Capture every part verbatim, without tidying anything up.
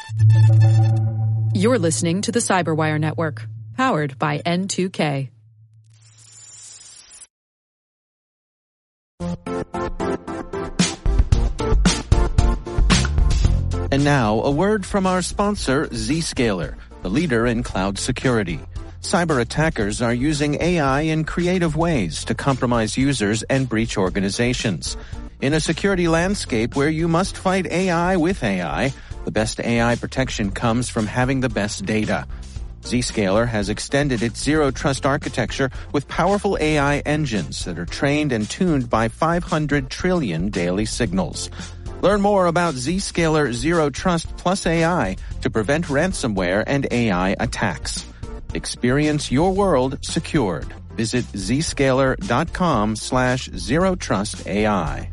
You're listening to the Cyberwire Network, powered by N two K. And now, a word from our sponsor, Zscaler, the leader in cloud security. Cyber attackers are using A I in creative ways to compromise users and breach organizations. In a security landscape where you must fight A I with A I, the best A I protection comes from having the best data. Zscaler has extended its zero trust architecture with powerful A I engines that are trained and tuned by five hundred trillion daily signals. Learn more about Zscaler Zero Trust Plus A I to prevent ransomware and A I attacks. Experience your world secured. Visit zscaler.com slash zero trust AI.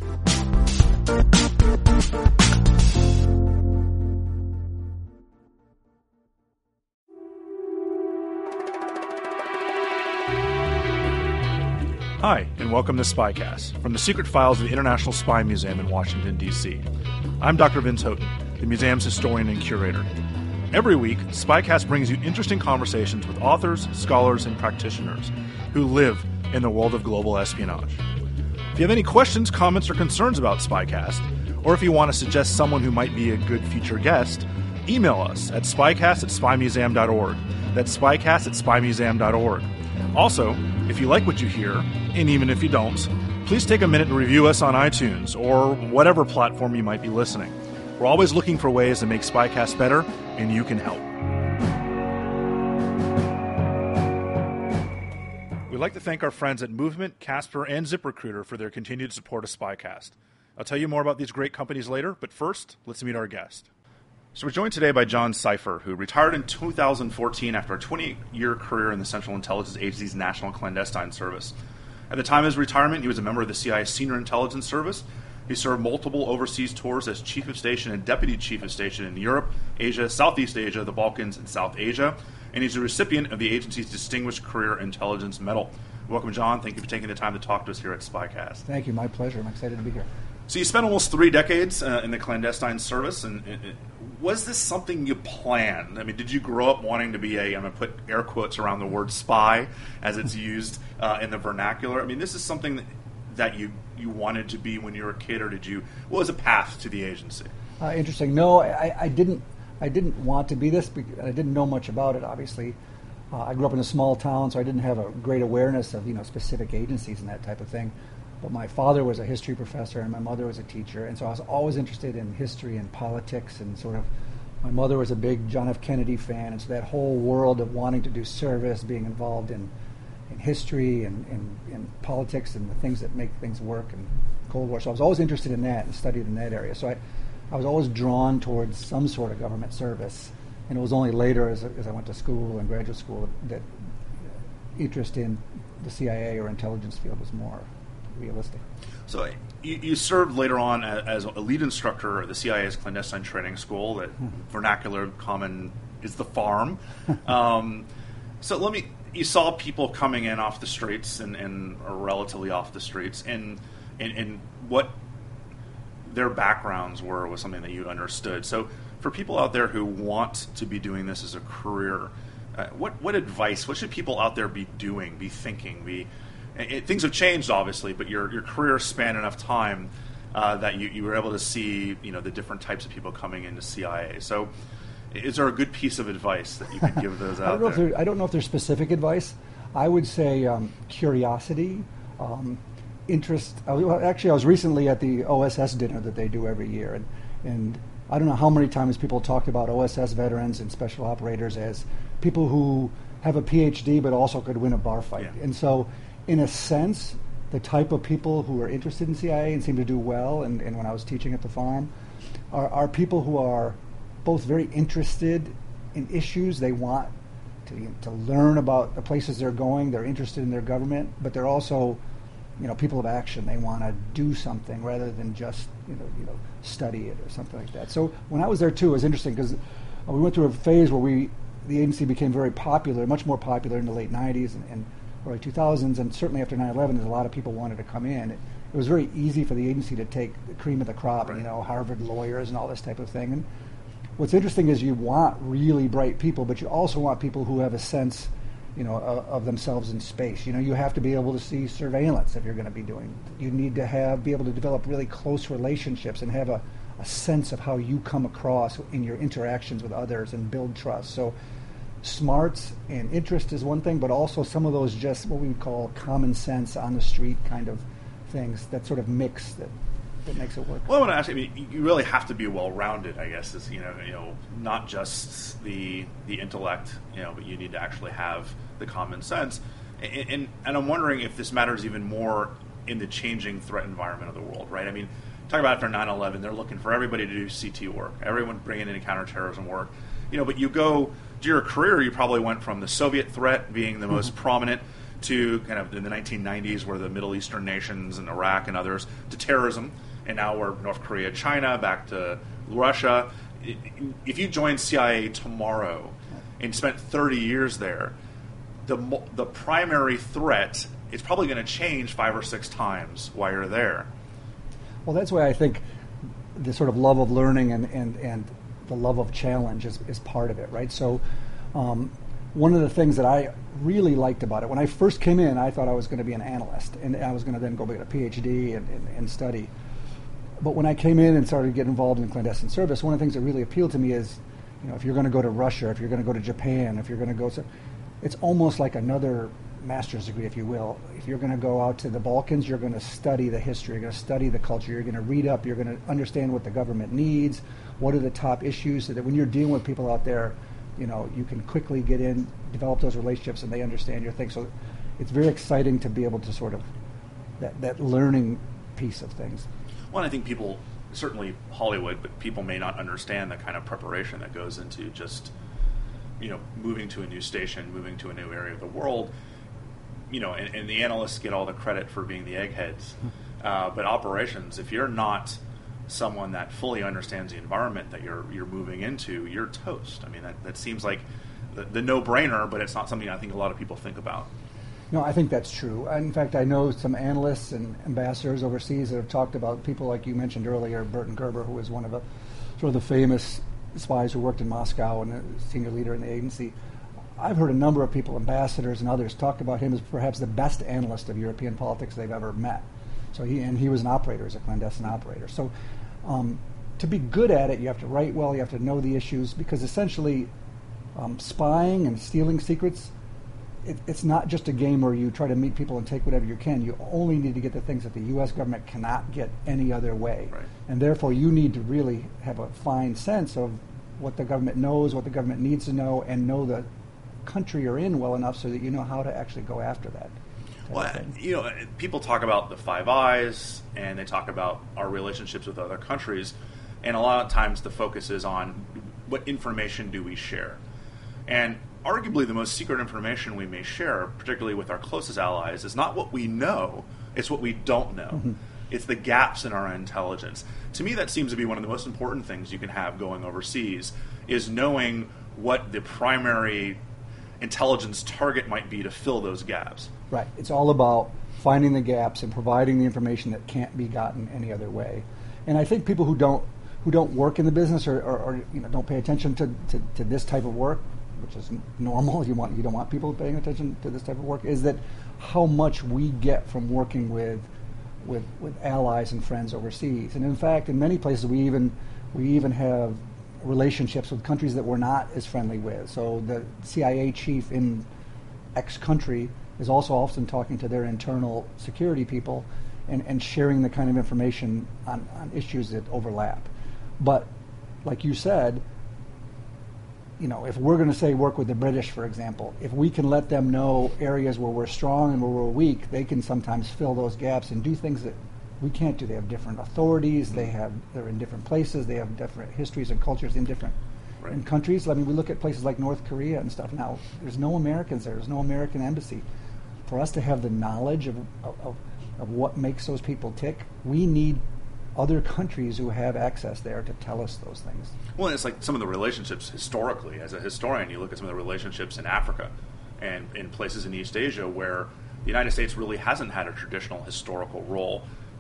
Hi, and welcome to SpyCast, from the secret files of the International Spy Museum in Washington, D C I'm Doctor Vince Houghton, the museum's historian and curator. Every week, SpyCast brings you interesting conversations with authors, scholars, and practitioners who live in the world of global espionage. If you have any questions, comments, or concerns about SpyCast, or if you want to suggest someone who might be a good future guest, email us at spycast at spymuseum dot org. That's spycast at spymuseum dot org. Also, if you like what you hear, and even if you don't, please take a minute to review us on iTunes or whatever platform you might be listening. We're always looking for ways to make SpyCast better, and you can help. We'd like to thank our friends at Movement, Casper, and ZipRecruiter for their continued support of SpyCast. I'll tell you more about these great companies later, but first, let's meet our guest. So we're joined today by John Sipher, who retired in two thousand fourteen after a twenty-year career in the Central Intelligence Agency's National Clandestine Service. At the time of his retirement, he was a member of the C I A's Senior Intelligence Service. He served multiple overseas tours as Chief of Station and Deputy Chief of Station in Europe, Asia, Southeast Asia, the Balkans, and South Asia. And he's a recipient of the agency's Distinguished Career Intelligence Medal. Welcome, John. Thank you for taking the time to talk to us here at SpyCast. Thank you. My pleasure. I'm excited to be here. So you spent almost three decades uh, in the clandestine service, and, and, and was this something you planned? I mean, did you grow up wanting to be a, I'm going to put air quotes around the word spy as it's used uh, in the vernacular? I mean, this is something that, that you, you wanted to be when you were a kid, or did you, what was a path to the agency? Uh, interesting. No, I, I didn't I didn't want to be this. I didn't know much about it, obviously. Uh, I grew up in a small town, so I didn't have a great awareness of, you know, specific agencies and that type of thing. But my father was a history professor and my mother was a teacher, and so I was always interested in history and politics, and sort of, my mother was a big John F. Kennedy fan, and so that whole world of wanting to do service, being involved in, in history and, and, and politics and the things that make things work, and Cold War. So I was always interested in that and studied in that area. So I, I was always drawn towards some sort of government service, and it was only later as, as I went to school and graduate school that interest in the C I A or intelligence field was more realistic. So you, you served later on as, as a lead instructor at the C I A's clandestine training school. That vernacular common is the farm. um, so let me. You saw people coming in off the streets and, and or relatively off the streets, and, and and what their backgrounds were was something that you understood. So for people out there who want to be doing this as a career, uh, what what advice? What should people out there be doing? Be thinking? Be It, things have changed, obviously, but your your career spanned enough time uh, that you, you were able to see, you know, the different types of people coming into C I A. So, is there a good piece of advice that you could give those out I don't know there? If there? I don't know if there's specific advice. I would say um, curiosity, um, interest. I was, well, actually, I was recently at the O S S dinner that they do every year, and and I don't know how many times people talked about O S S veterans and special operators as people who have a P H D but also could win a bar fight, Yeah. and so. In a sense, the type of people who are interested in C I A and seem to do well, and, and when I was teaching at the farm, are, are people who are both very interested in issues. They want to, you know, to learn about the places they're going. They're interested in their government, but they're also, you know, people of action. They want to do something rather than just, you know, you know, study it or something like that. So when I was there too, it was interesting because we went through a phase where we, the agency became very popular, much more popular in the late nineties and, and early two thousands, and certainly after nine eleven, a lot of people wanted to come in. It, it was very easy for the agency to take the cream of the crop, right. you know, Harvard lawyers and all this type of thing. And what's interesting is you want really bright people, but you also want people who have a sense, you know, of, of themselves in space. You know, you have to be able to see surveillance if you're going to be doing. You need to have be able to develop really close relationships and have a, a sense of how you come across in your interactions with others and build trust. So smarts and interest is one thing, but also some of those just what we would call common sense on the street kind of things, that sort of mix that, that makes it work. Well, I want to ask you, I mean, you really have to be well-rounded, I guess, is, you know, you know, not just the the intellect, you know, but you need to actually have the common sense. And, and, and I'm wondering if this matters even more in the changing threat environment of the world, right? I mean, talk about after nine eleven, they're looking for everybody to do C T work, everyone bringing in counterterrorism work. You know, but you go to your career, you probably went from the Soviet threat being the most mm-hmm. prominent to kind of in the nineteen nineties where the Middle Eastern nations and Iraq and others to terrorism, and now we're North Korea, China, back to Russia. If you joined C I A tomorrow and spent thirty years there, the the primary threat is probably going to change five or six times while you're there. Well, that's why I think the sort of love of learning and, and, and the love of challenge is, is part of it, right? So um, one of the things that I really liked about it, when I first came in, I thought I was going to be an analyst, and I was going to then go get a P H D and, and, and study. But when I came in and started getting involved in clandestine service, one of the things that really appealed to me is, you know, if you're going to go to Russia, if you're going to go to Japan, if you're going to go to, it's almost like another master's degree, if you will. If you're going to go out to the Balkans, you're going to study the history, you're going to study the culture, you're going to read up, you're going to understand what the government needs, what are the top issues, so that when you're dealing with people out there, you know, you can quickly get in, develop those relationships, and they understand your thing. So it's very exciting to be able to sort of, that, that learning piece of things. Well, I think people, certainly Hollywood, but people may not understand the kind of preparation that goes into just, you know, moving to a new station, moving to a new area of the world. You know, and, and the analysts get all the credit for being the eggheads. Uh, but operations, if you're not someone that fully understands the environment that you're you're moving into, you're toast. I mean, that, that seems like the, the no-brainer, but it's not something I think a lot of people think about. No, I think that's true. In fact, I know some analysts and ambassadors overseas that have talked about people like you mentioned earlier, Burton Gerber, who was one of the sort of the famous spies who worked in Moscow and a senior leader in the agency. I've heard a number of people, ambassadors and others, talk about him as perhaps the best analyst of European politics they've ever met. So he and he was an operator, as a clandestine operator. So um, to be good at it, you have to write well, you have to know the issues, because essentially um, spying and stealing secrets, it, it's not just a game where you try to meet people and take whatever you can. You only need to get the things that the U S government cannot get any other way. Right. And therefore you need to really have a fine sense of what the government knows, what the government needs to know, and know the country you're in well enough so that you know how to actually go after that. Well, you know, people talk about the Five Eyes, and they talk about our relationships with other countries, and a lot of times the focus is on what information do we share. And arguably the most secret information we may share, particularly with our closest allies, is not what we know, it's what we don't know. Mm-hmm. It's the gaps in our intelligence. To me, that seems to be one of the most important things you can have going overseas, is knowing what the primary intelligence target might be to fill those gaps. Right. It's all about finding the gaps and providing the information that can't be gotten any other way. And I think people who don't who don't work in the business or, or, or you know don't pay attention to, to, to this type of work, which is normal. You want you don't want people paying attention to this type of work. Is that how much we get from working with with with allies and friends overseas? And in fact, in many places, we even we even have relationships with countries that we're not as friendly with. So the C I A chief in X country is also often talking to their internal security people and, and sharing the kind of information on, on issues that overlap. But like you said, you know, if we're going to say work with the British, for example, if we can let them know areas where we're strong and where we're weak, they can sometimes fill those gaps and do things that we can't do. They have different authorities. They have they're in different places. They have different histories and cultures in different right. in countries. I mean, we look at places like North Korea and stuff. Now, there's no Americans there. There's no American embassy. For us to have the knowledge of of, of what makes those people tick, we need other countries who have access there to tell us those things. Well, it's like some of the relationships historically. As a historian, you look at some of the relationships in Africa and in places in East Asia where the United States really hasn't had a traditional historical role.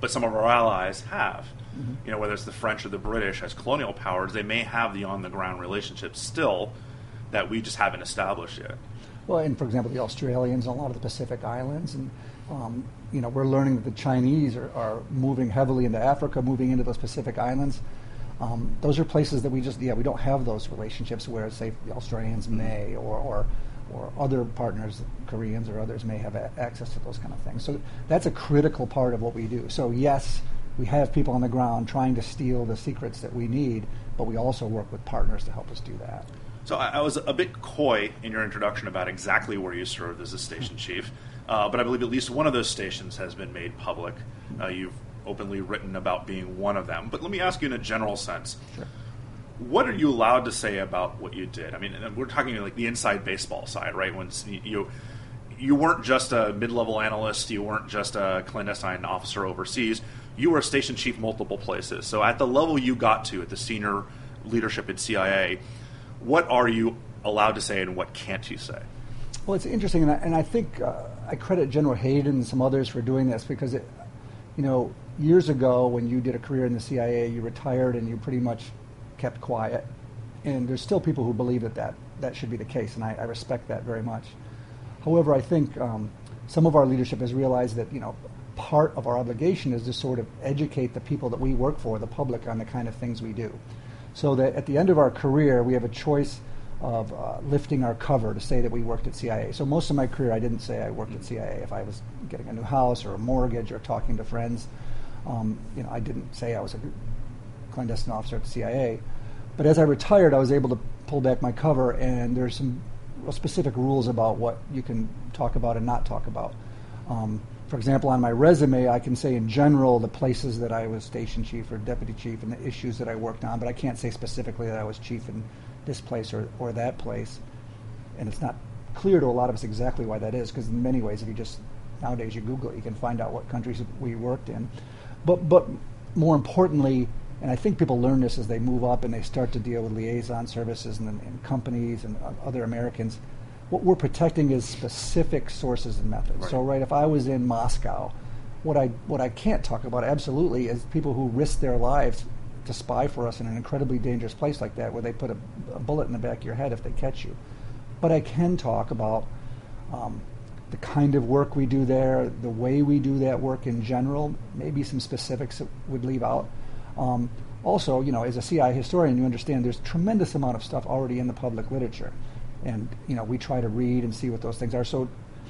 but some of our allies have. Mm-hmm. You know, whether it's the French or the British as colonial powers, they may have the on-the-ground relationships still that we just haven't established yet. Well, and for example, the Australians and a lot of the Pacific Islands, and um, you know, we're learning that the Chinese are, are moving heavily into Africa, moving into those Pacific Islands. Um, those are places that we just, yeah, we don't have those relationships where, say, the Australians may, or, or or other partners, Koreans or others, may have a- access to those kind of things. So that's a critical part of what we do. So yes, we have people on the ground trying to steal the secrets that we need, but we also work with partners to help us do that. So I, I was a bit coy in your introduction about exactly where you served as a station chief, uh, but I believe at least one of those stations has been made public. Uh, you've openly written about being one of them. But let me ask you in a general sense. Sure. What are you allowed to say about what you did? I mean, we're talking like the inside baseball side, right? When you you weren't just a mid-level analyst, you weren't just a clandestine officer overseas. You were a station chief multiple places. So at the level you got to, at the senior leadership at C I A, what are you allowed to say and what can't you say? Well, it's interesting, and I, and I think uh, I credit General Hayden and some others for doing this because, it, you know, years ago when you did a career in the C I A, you retired and you pretty much kept quiet. And there's still people who believe that that, that should be the case, and I, I respect that very much. However, I think um, some of our leadership has realized that, you know, part of our obligation is to sort of educate the people that we work for, the public, on the kind of things we do. So that at the end of our career, we have a choice of uh, lifting our cover to say that we worked at C I A. So most of my career, I didn't say I worked at C I A. If I was getting a new house or a mortgage or talking to friends, um, you know, I didn't say I was a clandestine officer at the C I A. But as I retired, I was able to pull back my cover, and there's some specific rules about what you can talk about and not talk about. Um, for example, on my resume, I can say in general the places that I was station chief or deputy chief and the issues that I worked on, but I can't say specifically that I was chief in this place or, or that place. And it's not clear to a lot of us exactly why that is, because in many ways, if you just, nowadays you Google it, you can find out what countries we worked in. But, but more importantly, and I think people learn this as they move up and they start to deal with liaison services and, and companies and other Americans, what we're protecting is specific sources and methods. Right. So, right, if I was in Moscow, what I what I can't talk about absolutely is people who risk their lives to spy for us in an incredibly dangerous place like that, where they put a, a bullet in the back of your head if they catch you. But I can talk about um, the kind of work we do there, the way we do that work in general, maybe some specifics that would leave out. Um, also, you know, as a C I A historian, you understand there's tremendous amount of stuff already in the public literature. And, you know, we try to read and see what those things are. So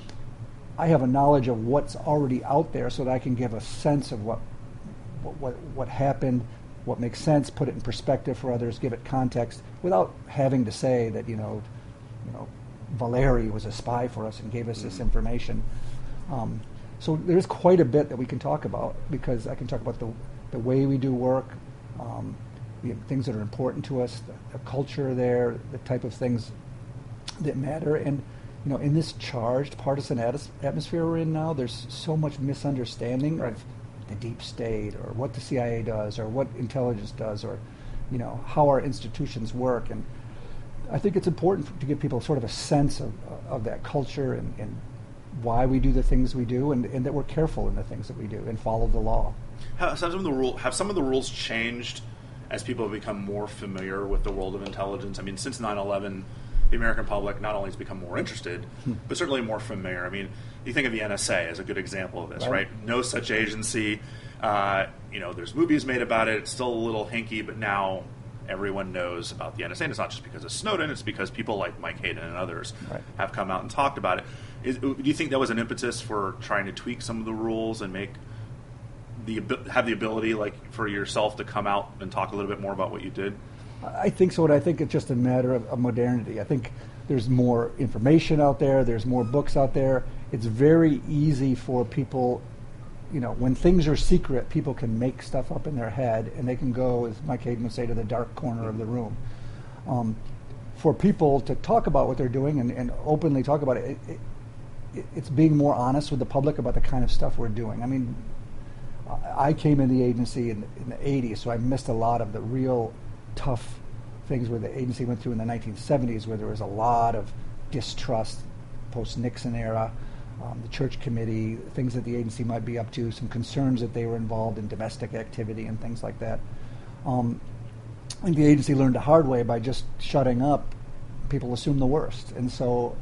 I have a knowledge of what's already out there so that I can give a sense of what what what, what happened, what makes sense, put it in perspective for others, give it context, without having to say that, you know, you know, Valeri was a spy for us and gave us this information. Um, so there's quite a bit that we can talk about, because I can talk about the the way we do work, um, the things that are important to us, the, the culture there, the type of things that matter. And, you know, in this charged partisan atis- atmosphere we're in now, there's so much misunderstanding Right. of the deep state or what the C I A does or what intelligence does or, you know, how our institutions work. And I think it's important for, to give people sort of a sense of, of that culture and, and why we do the things we do, and, and that we're careful in the things that we do and follow the law. Have some of the rule have some of the rules changed as people have become more familiar with the world of intelligence? I mean, since nine eleven, the American public not only has become more interested, hmm. but certainly more familiar. I mean, you think of the N S A as a good example of this, right? right? No such agency. Uh, you know, there's movies made about it. It's still a little hinky, but now everyone knows about the N S A. And it's not just because of Snowden. It's because people like Mike Hayden and others right. have come out and talked about it. Is, do you think that was an impetus for trying to tweak some of the rules and make the have the ability, like, for yourself to come out and talk a little bit more about what you did? I think so, and I think it's just a matter of, of modernity. I think there's more information out there. There's more books out there. It's very easy for people, you know, when things are secret, people can make stuff up in their head, and they can go, as Mike Hayden would say, to the dark corner of the room. Um, for people to talk about what they're doing and, and openly talk about it, it, it, it's being more honest with the public about the kind of stuff we're doing. I mean, I came in the agency in, in the eighties, so I missed a lot of the real tough things where the agency went through in the nineteen seventies, where there was a lot of distrust, post-Nixon era. um, the church committee, things that the agency might be up to, some concerns that they were involved in domestic activity and things like that. Um, I think the agency learned the hard way by just shutting up. People assume the worst. And so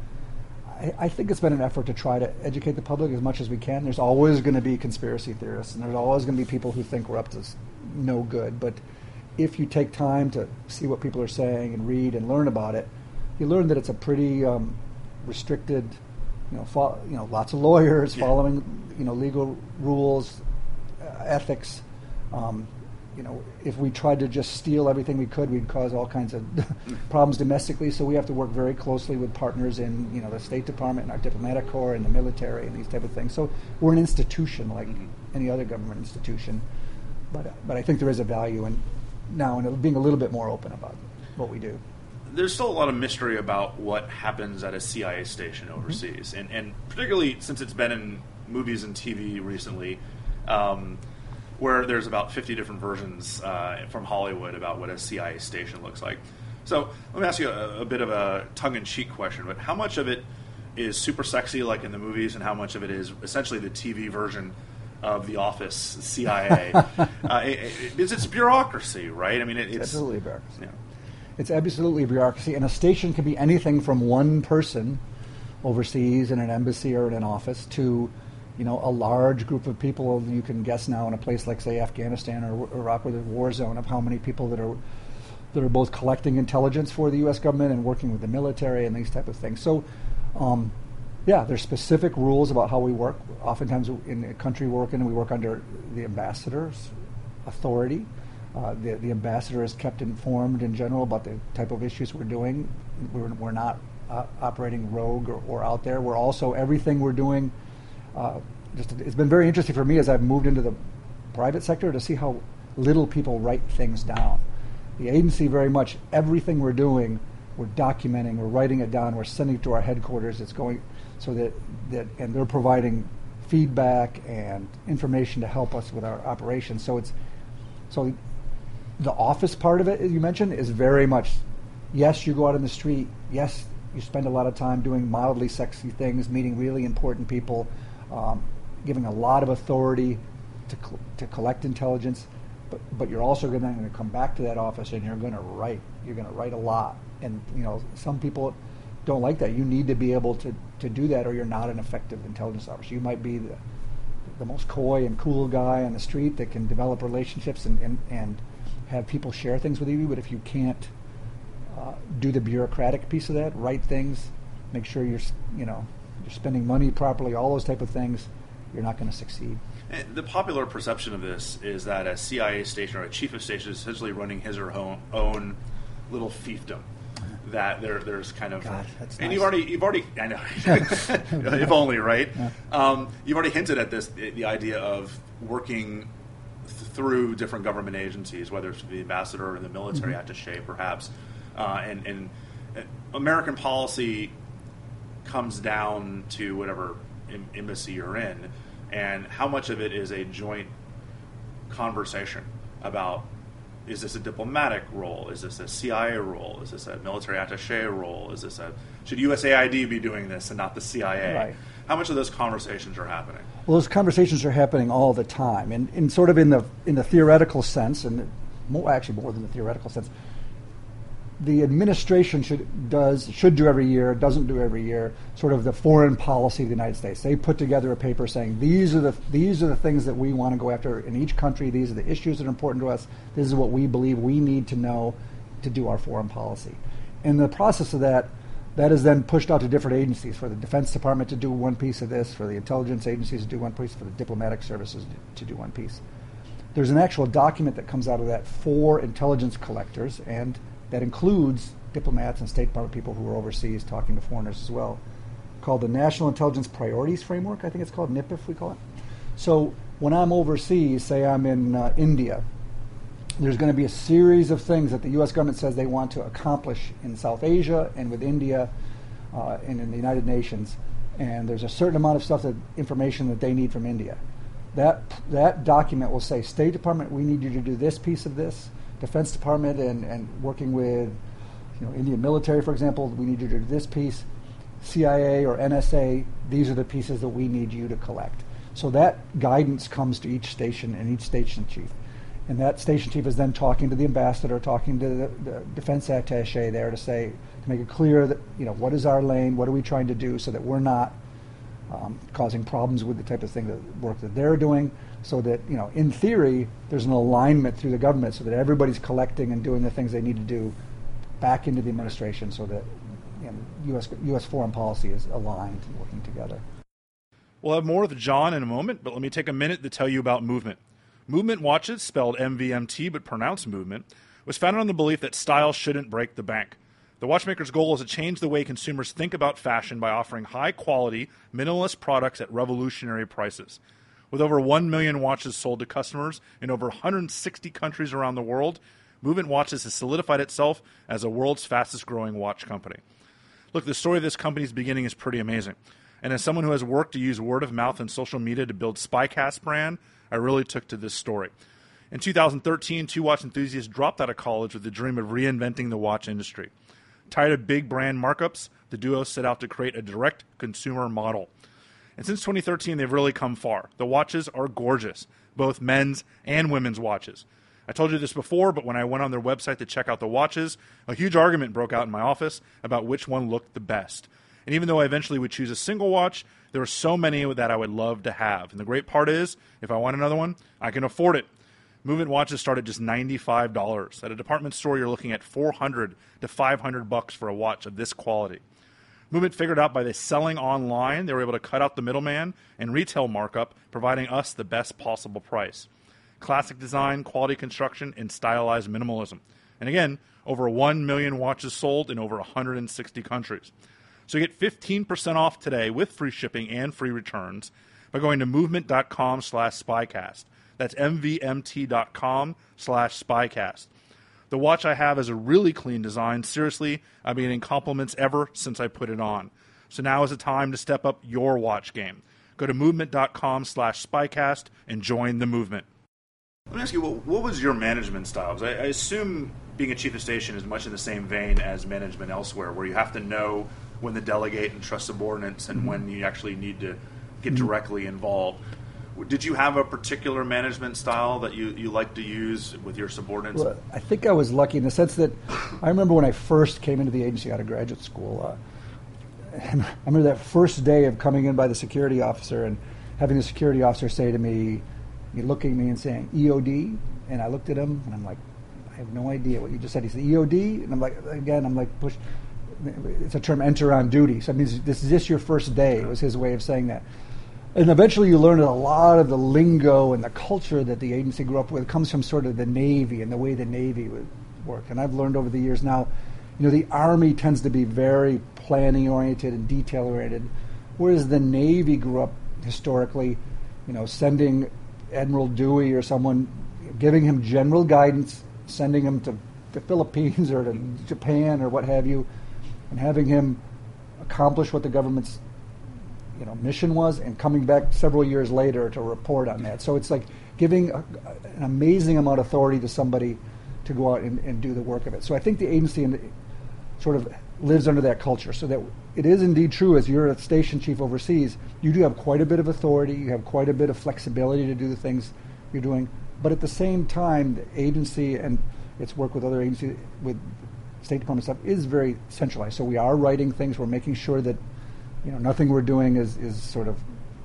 I, I think it's been an effort to try to educate the public as much as we can. There's always going to be conspiracy theorists, and there's always going to be people who think we're up to no good. But if you take time to see what people are saying and read and learn about it, you learn that it's a pretty um, restricted, you know, fo- you know, lots of lawyers yeah. following, you know, legal rules, uh, ethics. Um, you know, if we tried to just steal everything we could, we'd cause all kinds of problems domestically. So we have to work very closely with partners in, you know, the State Department and our diplomatic corps and the military and these type of things. So we're an institution like mm-hmm. any other government institution. But uh, but I think there is a value in now in being a little bit more open about what we do. There's still a lot of mystery about what happens at a C I A station overseas, mm-hmm. and, and particularly since it's been in movies and T V recently, um, where there's about fifty different versions uh, from Hollywood about what a C I A station looks like. So let me ask you a, a bit of a tongue-in-cheek question, but how much of it is super sexy like in the movies, and how much of it is essentially the T V version of The Office C I A? uh, it, it, it's, it's bureaucracy, right? I mean, it, it's, it's absolutely bureaucracy. Yeah. It's absolutely bureaucracy, and a station can be anything from one person overseas in an embassy or in an office to, you know, a large group of people. You can guess now in a place like, say, Afghanistan or Iraq, where there's a war zone, of how many people that are that are both collecting intelligence for the U S government and working with the military and these type of things. So, um, yeah, there's specific rules about how we work. Oftentimes in a country we're working, we work under the ambassador's authority. Uh, the, the ambassador is kept informed in general about the type of issues we're doing. We're, we're not uh, operating rogue or, or out there. We're also, everything we're doing, uh, just it's been very interesting for me as I've moved into the private sector to see how little people write things down. The agency very much, everything we're doing, we're documenting, we're writing it down, we're sending it to our headquarters. It's going so that, that and they're providing feedback and information to help us with our operations. So it's, so the office part of it, as you mentioned, is very much, yes, you go out in the street, yes, you spend a lot of time doing mildly sexy things, meeting really important people, um, giving a lot of authority to cl- to collect intelligence, but but you're also going to come back to that office and you're going to write. You're going to write a lot, and you know some people don't like that. You need to be able to, to do that, or you're not an effective intelligence officer. You might be the the most coy and cool guy on the street that can develop relationships and and, and have people share things with you, but if you can't uh, do the bureaucratic piece of that, write things, make sure you're, you know, you're spending money properly, all those type of things, you're not going to succeed. And the popular perception of this is that a C I A station or a chief of station is essentially running his or her own little fiefdom. That there, there's kind of, God, that's and nice. you've already, you've already, I know, if only, right? Yeah. Um, you've already hinted at this, the, the idea of working through different government agencies, whether it's the ambassador or the military mm-hmm. attaché, perhaps, uh, and, and uh, American policy comes down to whatever em- embassy you're in, and how much of it is a joint conversation about, is this a diplomatic role? Is this a C I A role? Is this a military attaché role? Is this a, should U S A I D be doing this and not the C I A? Right. How much of those conversations are happening? Well, those conversations are happening all the time, and, and sort of in the in the theoretical sense, and more, actually more than the theoretical sense, the administration should does should do every year, doesn't do every year, sort of the foreign policy of the United States. They put together a paper saying these are the these are the things that we want to go after in each country. These are the issues that are important to us. This is what we believe we need to know to do our foreign policy. In the process of that, that is then pushed out to different agencies, for the Defense Department to do one piece of this, for the intelligence agencies to do one piece, for the diplomatic services to do one piece. There's an actual document that comes out of that for intelligence collectors, and that includes diplomats and State Department people who are overseas talking to foreigners as well, called the National Intelligence Priorities Framework. I think it's called N I P I F, we call it. So when I'm overseas, say I'm in uh, India, there's going to be a series of things that the U S government says they want to accomplish in South Asia and with India uh, and in the United Nations. And there's a certain amount of stuff, that information that they need from India. That that document will say, State Department, we need you to do this piece of this. Defense Department and, and working with, you know, Indian military, for example, we need you to do this piece. C I A or N S A, these are the pieces that we need you to collect. So that guidance comes to each station and each station chief. And that station chief is then talking to the ambassador, talking to the, the defense attaché there to say, to make it clear that, you know, what is our lane, what are we trying to do so that we're not um, causing problems with the type of thing that work that they're doing, so that, you know, in theory, there's an alignment through the government so that everybody's collecting and doing the things they need to do back into the administration so that, you know, U S U S foreign policy is aligned and working together. We'll have more with John in a moment, but let me take a minute to tell you about Movement. Movement Watches, spelled M V M T but pronounced Movement, was founded on the belief that style shouldn't break the bank. The watchmaker's goal is to change the way consumers think about fashion by offering high-quality, minimalist products at revolutionary prices. With over one million watches sold to customers in over one hundred sixty countries around the world, Movement Watches has solidified itself as the world's fastest-growing watch company. Look, the story of this company's beginning is pretty amazing. And as someone who has worked to use word of mouth and social media to build SpyCast brand, I really took to this story. In two thousand thirteen, two watch enthusiasts dropped out of college with the dream of reinventing the watch industry. Tired of big brand markups, the duo set out to create a direct consumer model. And since twenty thirteen, they've really come far. The watches are gorgeous, both men's and women's watches. I told you this before, but when I went on their website to check out the watches, a huge argument broke out in my office about which one looked the best. And even though I eventually would choose a single watch, there were so many that I would love to have. And the great part is, if I want another one, I can afford it. Movement watches start at just ninety-five dollars. At a department store, you're looking at four hundred to five hundred bucks for a watch of this quality. Movement figured out by the selling online, they were able to cut out the middleman and retail markup, providing us the best possible price. Classic design, quality construction, and stylized minimalism. And again, over one million watches sold in over one hundred sixty countries. So you get fifteen percent off today with free shipping and free returns by going to movement.com slash spycast. That's mvmt.com slash spycast. The watch I have is a really clean design. Seriously, I've been getting compliments ever since I put it on. So now is the time to step up your watch game. Go to movement.com slash spycast and join the movement. Let me ask you, what, what was your management style? Because I, I assume being a chief of station is much in the same vein as management elsewhere, where you have to know when to delegate and trust subordinates and mm-hmm. when you actually need to get mm-hmm. directly involved. Did you have a particular management style that you, you like to use with your subordinates? Well, I think I was lucky in the sense that I remember when I first came into the agency out of graduate school, uh, I remember that first day of coming in by the security officer and having the security officer say to me, looking at me and saying, E O D? And I looked at him and I'm like, I have no idea what you just said. He said, E O D? And I'm like, again, I'm like, push. It's a term, enter on duty. So I mean, this is this your first day? It was his way of saying that. And eventually you learn that a lot of the lingo and the culture that the agency grew up with comes from sort of the Navy and the way the Navy would work. And I've learned over the years now, you know, the Army tends to be very planning-oriented and detail-oriented, whereas the Navy grew up historically, you know, sending Admiral Dewey or someone, giving him general guidance, sending him to the Philippines or to Japan or what have you, and having him accomplish what the government's you know, mission was, and coming back several years later to report on that. So it's like giving a, an amazing amount of authority to somebody to go out and, and do the work of it. So I think the agency in the, sort of lives under that culture, so that it is indeed true, as you're a station chief overseas, you do have quite a bit of authority, you have quite a bit of flexibility to do the things you're doing, but at the same time, the agency and its work with other agencies, with State Department stuff, is very centralized. So we are writing things, we're making sure that you know, nothing we're doing is, is sort of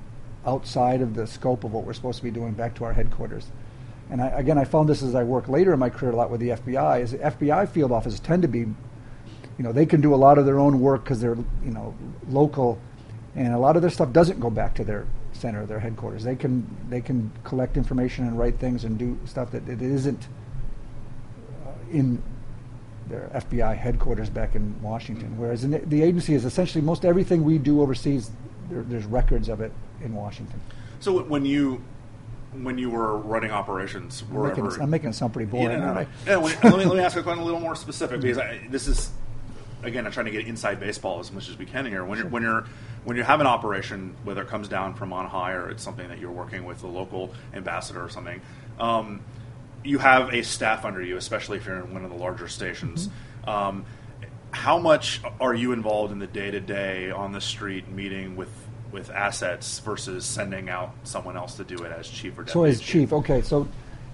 outside of the scope of what we're supposed to be doing back to our headquarters. And I, again, I found this as I work later in my career a lot with the F B I, is the F B I field offices tend to be, you know, they can do a lot of their own work because they're, you know, local, and a lot of their stuff doesn't go back to their center, their headquarters. They can they can collect information and write things and do stuff that it isn't uh, in their F B I headquarters back in Washington, whereas in the, the agency is essentially most everything we do overseas, there, there's records of it in Washington. So when you when you were running operations wherever... I'm making, I'm making it sound pretty boring, yeah, no, aren't I? Yeah, when, let, me, let me ask a question a little more specific, because I, this is, again, I'm trying to get inside baseball as much as we can here. When, sure. you're, when, you're, when you have an operation, whether it comes down from on high or it's something that you're working with the local ambassador or something, um, you have a staff under you, especially if you're in one of the larger stations. Mm-hmm. Um, how much are you involved in the day-to-day on the street meeting with with assets versus sending out someone else to do it as chief or deputy So as chief? chief, okay. So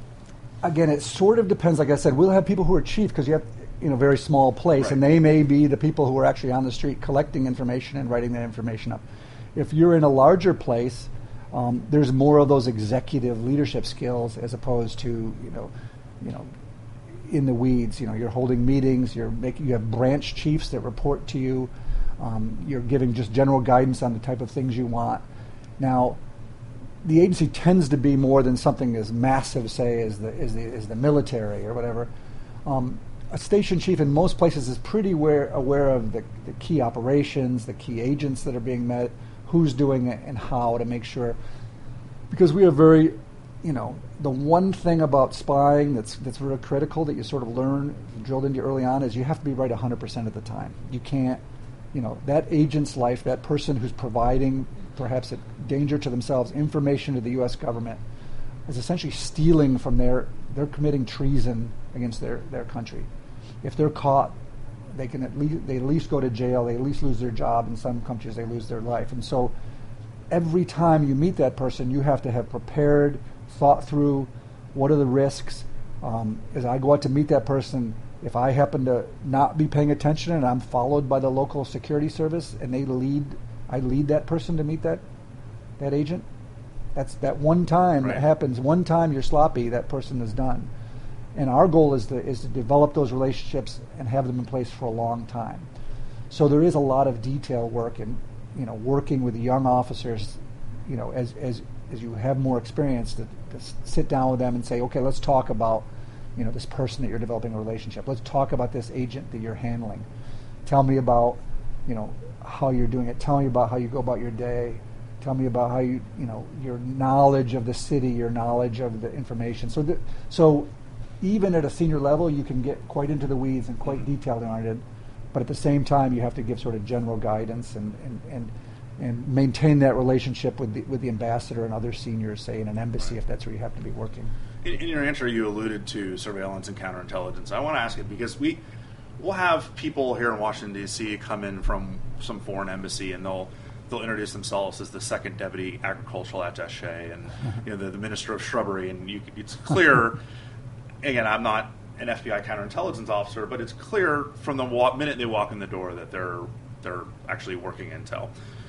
again, it sort of depends. Like I said, we'll have people who are chief because you have, you know, very small place, Right. and they may be the people who are actually on the street collecting information and writing that information up. If you're in a larger place, um, there's more of those executive leadership skills as opposed to, you know, you know, in the weeds. You know, you're holding meetings. You're making. You have branch chiefs that report to you. Um, you're giving just general guidance on the type of things you want. Now, the agency tends to be more than something as massive, say, as the as the, as the military or whatever. Um, a station chief in most places is pretty aware, aware of the, the key operations, the key agents that are being met, who's doing it, and how to make sure. Because we are very, you know, the one thing about spying that's that's really critical that you sort of learn, drilled into early on, is you have to be right one hundred percent of the time. You can't, you know, that agent's life, that person who's providing perhaps a danger to themselves information to the U S government is essentially stealing from their, they're committing treason against their, their country. If they're caught, they can at least, they at least go to jail, they at least lose their job. In some countries, they lose their life. And so every time you meet that person, you have to have prepared, thought through, what are the risks. Um, as I go out to meet that person, if I happen to not be paying attention and I'm followed by the local security service and they lead, I lead that person to meet that that agent, that's that one time Right. that happens. One time you're sloppy, that person is done. And our goal is to is to develop those relationships and have them in place for a long time. So there is a lot of detail work and, you know, working with young officers, you know, as as as you have more experience, to, to s- sit down with them and say, okay, let's talk about, you know, this person that you're developing a relationship. Let's talk about this agent that you're handling. Tell me about, you know, how you're doing it. Tell me about how you go about your day. Tell me about how you, you know, your knowledge of the city, your knowledge of the information. So, the, so even at a senior level, you can get quite into the weeds and quite detailed on it. But at the same time, you have to give sort of general guidance and and, and, and maintain that relationship with the, with the ambassador and other seniors, say in an embassy, if that's where you have to be working. In, in your answer, you alluded to surveillance and counterintelligence. I want to ask it because we we'll have people here in Washington D C come in from some foreign embassy, and they'll they'll introduce themselves as the second deputy agricultural attaché, and you know the, the minister of shrubbery, and you, it's clear. Again, I'm not an F B I counterintelligence officer, but it's clear from the wa- minute they walk in the door that they're they're actually working intel.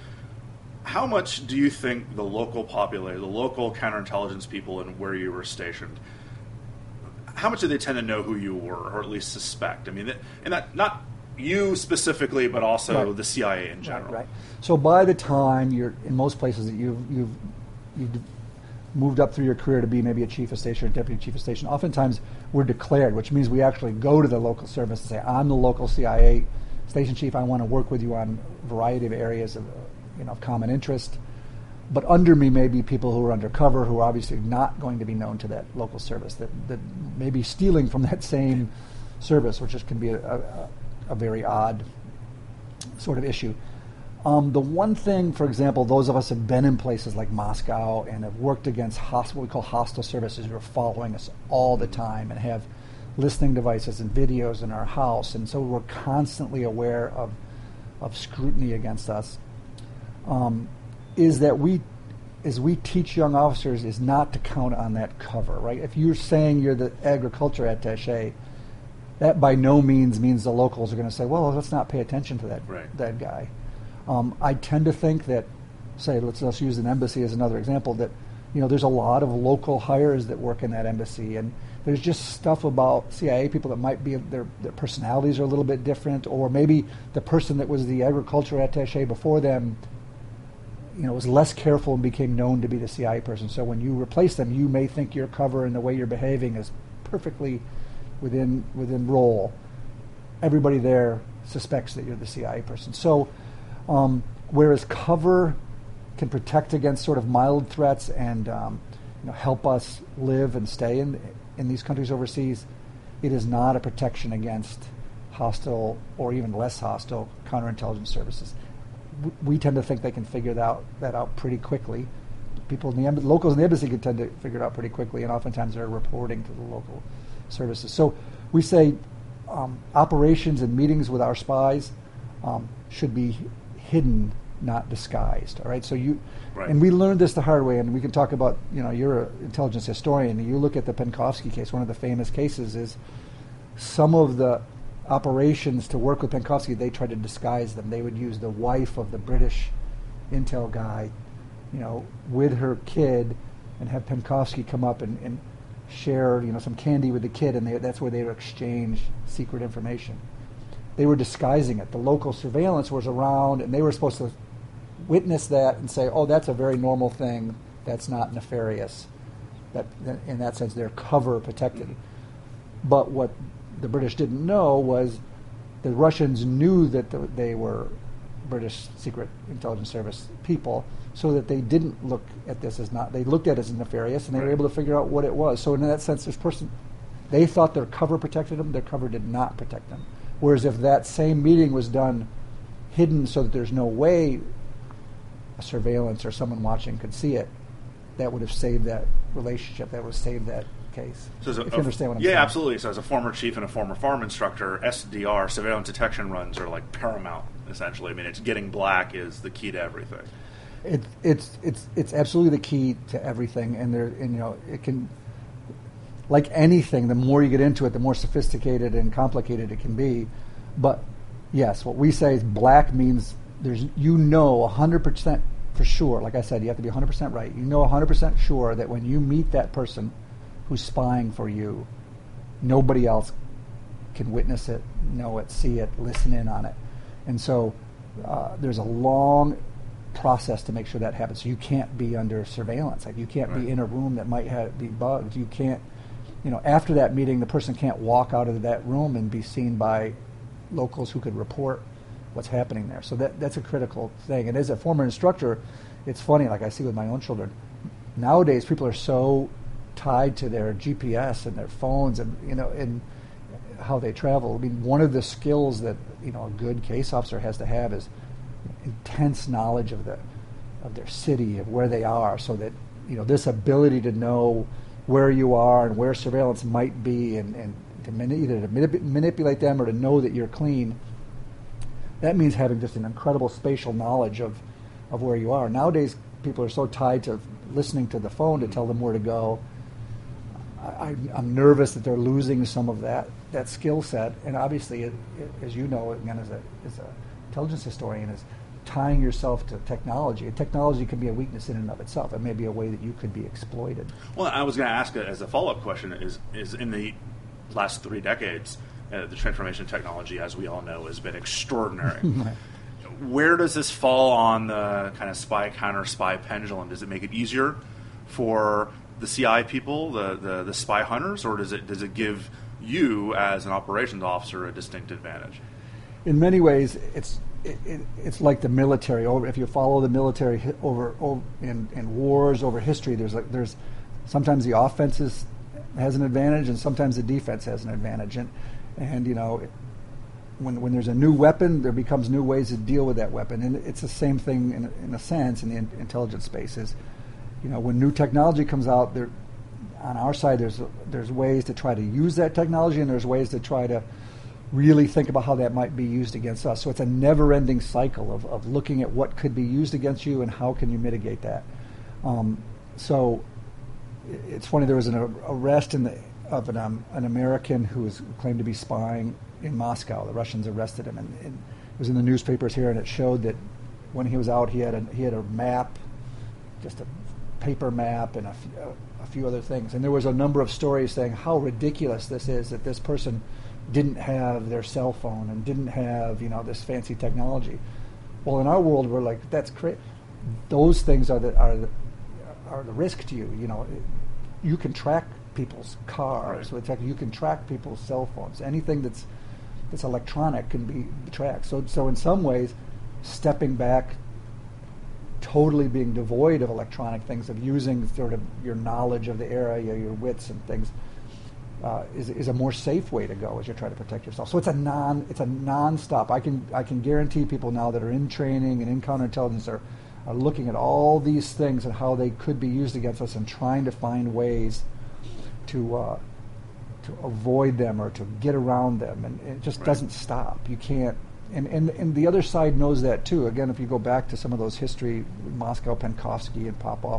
How much do you think the local populace, the local counterintelligence people and where you were stationed, how much do they tend to know who you were, or at least suspect? I mean, that, and that not you specifically, but also Right. the C I A in general. Right, right. So by the time you're in most places that you've you've you've moved up through your career to be maybe a chief of station or deputy chief of station, oftentimes we're declared, which means we actually go to the local service and say, I'm the local C I A station chief. I want to work with you on a variety of areas of, you know, of common interest. But under me may be people who are undercover, who are obviously not going to be known to that local service, that, that may be stealing from that same service, which just can be a, a, a very odd sort of issue. Um, the one thing, for example, those of us who have been in places like Moscow and have worked against host- what we call hostile services who are following us all the time and have listening devices and videos in our house, and so we're constantly aware of of scrutiny against us, um, is that we, as we teach young officers, is not to count on that cover, right? If you're saying you're the agriculture attaché, that by no means means the locals are going to say, well, let's not pay attention to that Right. that guy. Um, I tend to think that, say, let's let's use an embassy as another example, that, you know, there's a lot of local hires that work in that embassy, and there's just stuff about C I A people that might be, their their personalities are a little bit different, or maybe the person that was the agriculture attaché before them, you know, was less careful and became known to be the C I A person. So when you replace them, you may think your cover and the way you're behaving is perfectly within within role. Everybody there suspects that you're the C I A person. So um, whereas cover can protect against sort of mild threats and um, you know, help us live and stay in in these countries overseas, it is not a protection against hostile or even less hostile counterintelligence services. W- We tend to think they can figure that out, that out pretty quickly. People in the emb- locals in the embassy can tend to figure it out pretty quickly, and oftentimes they're reporting to the local services. So we say um, operations and meetings with our spies um, should be hidden, not disguised. All right, so you right. and we learned this the hard way. And we can talk about, you know, you're an intelligence historian, and you look at the Penkovsky case. One of the famous cases is some of the operations to work with Penkovsky, they tried to disguise them. They would use the wife of the British intel guy, you know, with her kid, and have Penkovsky come up and, and share, you know, some candy with the kid, and they, that's where they would exchange secret information. They were disguising it. The local surveillance was around, and they were supposed to witness that and say, "Oh, that's a very normal thing. That's not nefarious." That, in that sense, they're cover protected. But what the British didn't know was the Russians knew that the, they were British Secret Intelligence Service people, so that they didn't look at this as not, they looked at it as nefarious, and they right. were able to figure out what it was. So in that sense, this person, they thought their cover protected them, their cover did not protect them. Whereas if that same meeting was done hidden so that there's no way a surveillance or someone watching could see it, that would have saved that relationship, that would have saved that case. So as a, if you understand what I'm yeah, saying. Yeah, absolutely. So as a former chief and a former farm instructor, S D R, surveillance detection runs, are like paramount, essentially. I mean, it's getting black is the key to everything. It, it's it's it's absolutely the key to everything, and there, and, you know, it can, like anything, the more you get into it, the more sophisticated and complicated it can be. But yes, what we say is black means there's, you know, one hundred percent for sure. Like I said, you have to be one hundred percent right. You know one hundred percent sure that when you meet that person who's spying for you, nobody else can witness it, know it, see it, listen in on it. And so uh, there's a long process to make sure that happens. So you can't be under surveillance. Like, you can't right. be in a room that might have, be bugged. You can't, you know, after that meeting, the person can't walk out of that room and be seen by locals who could report what's happening there. So that that's a critical thing. And as a former instructor, it's funny, like I see with my own children, nowadays people are so tied to their G P S and their phones, and, you know, and how they travel. I mean, one of the skills that, you know, a good case officer has to have is intense knowledge of the of their city, of where they are, so that, you know, this ability to know where you are and where surveillance might be, and, and to mani- either to manip- manipulate them or to know that you're clean. That means having just an incredible spatial knowledge of, of where you are. Nowadays, people are so tied to listening to the phone to tell them where to go. I, I'm nervous that they're losing some of that that skill set, and obviously, it, it, as you know, again, as a as a intelligence historian, is tying yourself to technology. And technology can be a weakness in and of itself. It may be a way that you could be exploited. Well, I was going to ask as a follow-up question: is is in the last three decades, uh, the transformation of technology, as we all know, has been extraordinary. Right. Where does this fall on the kind of spy counter spy pendulum? Does it make it easier for the C I people, the, the, the spy hunters, or does it does it give you as an operations officer a distinct advantage? In many ways, it's it, it, it's like the military. Over, if you follow the military hi- over, over in, in wars over history, there's like there's sometimes the offense is, has an advantage, and sometimes the defense has an advantage. And and you know, when when there's a new weapon, there becomes new ways to deal with that weapon. And it's the same thing in in a sense in the in- intelligence space. Is, you know, when new technology comes out, there on our side, there's there's ways to try to use that technology, and there's ways to try to really think about how that might be used against us. So it's a never-ending cycle of, of looking at what could be used against you and how can you mitigate that. Um, so it's funny, there was an arrest in the, of an, um, an American who was claimed to be spying in Moscow. The Russians arrested him, and, and it was in the newspapers here, and it showed that when he was out, he had a, he had a map, just a paper map, and a, f- a few other things. And there was a number of stories saying how ridiculous this is, that this person didn't have their cell phone and didn't have, you know, this fancy technology. Well, in our world, we're like, that's crazy. Those things are the are the, are the risk to you. You know, you can track people's cars. Right. With you can track people's cell phones. Anything that's that's electronic can be tracked. So, so in some ways, stepping back, totally being devoid of electronic things, of using sort of your knowledge of the area, your wits and things, uh, is is a more safe way to go as you're trying to protect yourself. So it's a non it's a non-stop. I can I can guarantee people now that are in training and in counterintelligence are are looking at all these things and how they could be used against us, and trying to find ways to uh, to avoid them or to get around them, and it just Right. doesn't stop. You can't. And, and and the other side knows that too. Again, if you go back to some of those history, Moscow, Penkovsky, and Popov,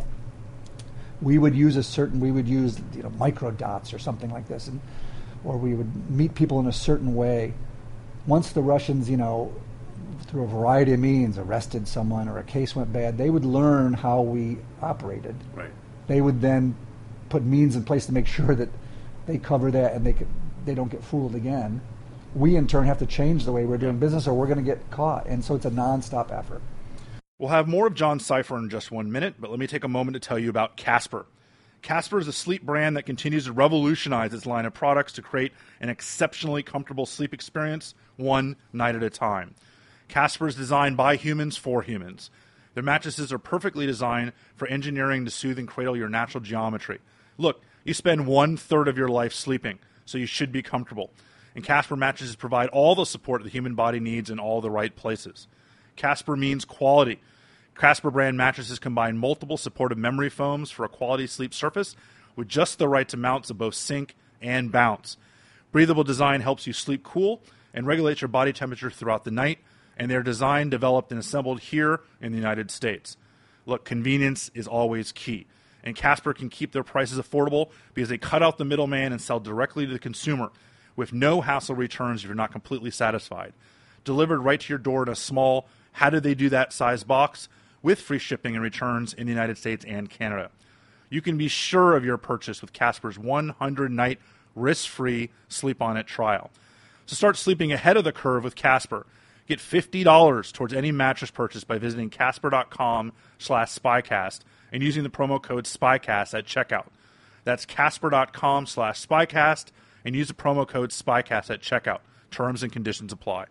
we would use a certain, we would use you know microdots or something like this, and or we would meet people in a certain way. Once the Russians, you know, through a variety of means, arrested someone or a case went bad, they would learn how we operated. Right. They would then put means in place to make sure that they cover that and they could, they don't get fooled again. We in turn have to change the way we're doing business, or we're going to get caught. And so it's a nonstop effort. We'll have more of John Cypher in just one minute, but let me take a moment to tell you about Casper. Casper is a sleep brand that continues to revolutionize its line of products to create an exceptionally comfortable sleep experience, one night at a time. Casper is designed by humans for humans. Their mattresses are perfectly designed for engineering to soothe and cradle your natural geometry. Look, you spend one-third of your life sleeping, so you should be comfortable. And Casper mattresses provide all the support the human body needs in all the right places. Casper means quality. Casper brand mattresses combine multiple supportive memory foams for a quality sleep surface with just the right amounts of both sink and bounce. Breathable design helps you sleep cool and regulates your body temperature throughout the night, and they're designed, developed, and assembled here in the United States. Look, convenience is always key, and Casper can keep their prices affordable because they cut out the middleman and sell directly to the consumer with no hassle returns if you're not completely satisfied. Delivered right to your door in a small, how do they do that size box with free shipping and returns in the United States and Canada. You can be sure of your purchase with Casper's one hundred night risk-free Sleep On It trial. So start sleeping ahead of the curve with Casper. Get fifty dollars towards any mattress purchase by visiting casper.com slash spycast and using the promo code SPYCAST at checkout. That's casper.com slash spycast and use the promo code SPYCAST at checkout. Terms and conditions apply.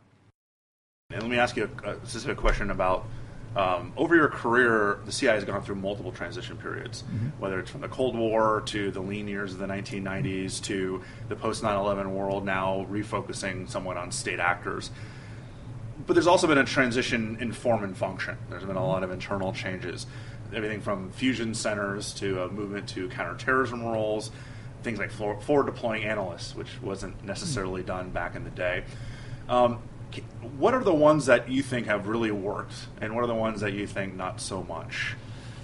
And let me ask you a, a specific question about Um, over your career, the C I A has gone through multiple transition periods, mm-hmm. whether it's from the Cold War to the lean years of the nineteen nineties to the post nine eleven world, now refocusing somewhat on state actors. But there's also been a transition in form and function. There's been a lot of internal changes, everything from fusion centers to a movement to counterterrorism roles, things like forward deploying analysts, which wasn't necessarily mm-hmm. done back in the day. Um, What are the ones that you think have really worked, and what are the ones that you think not so much?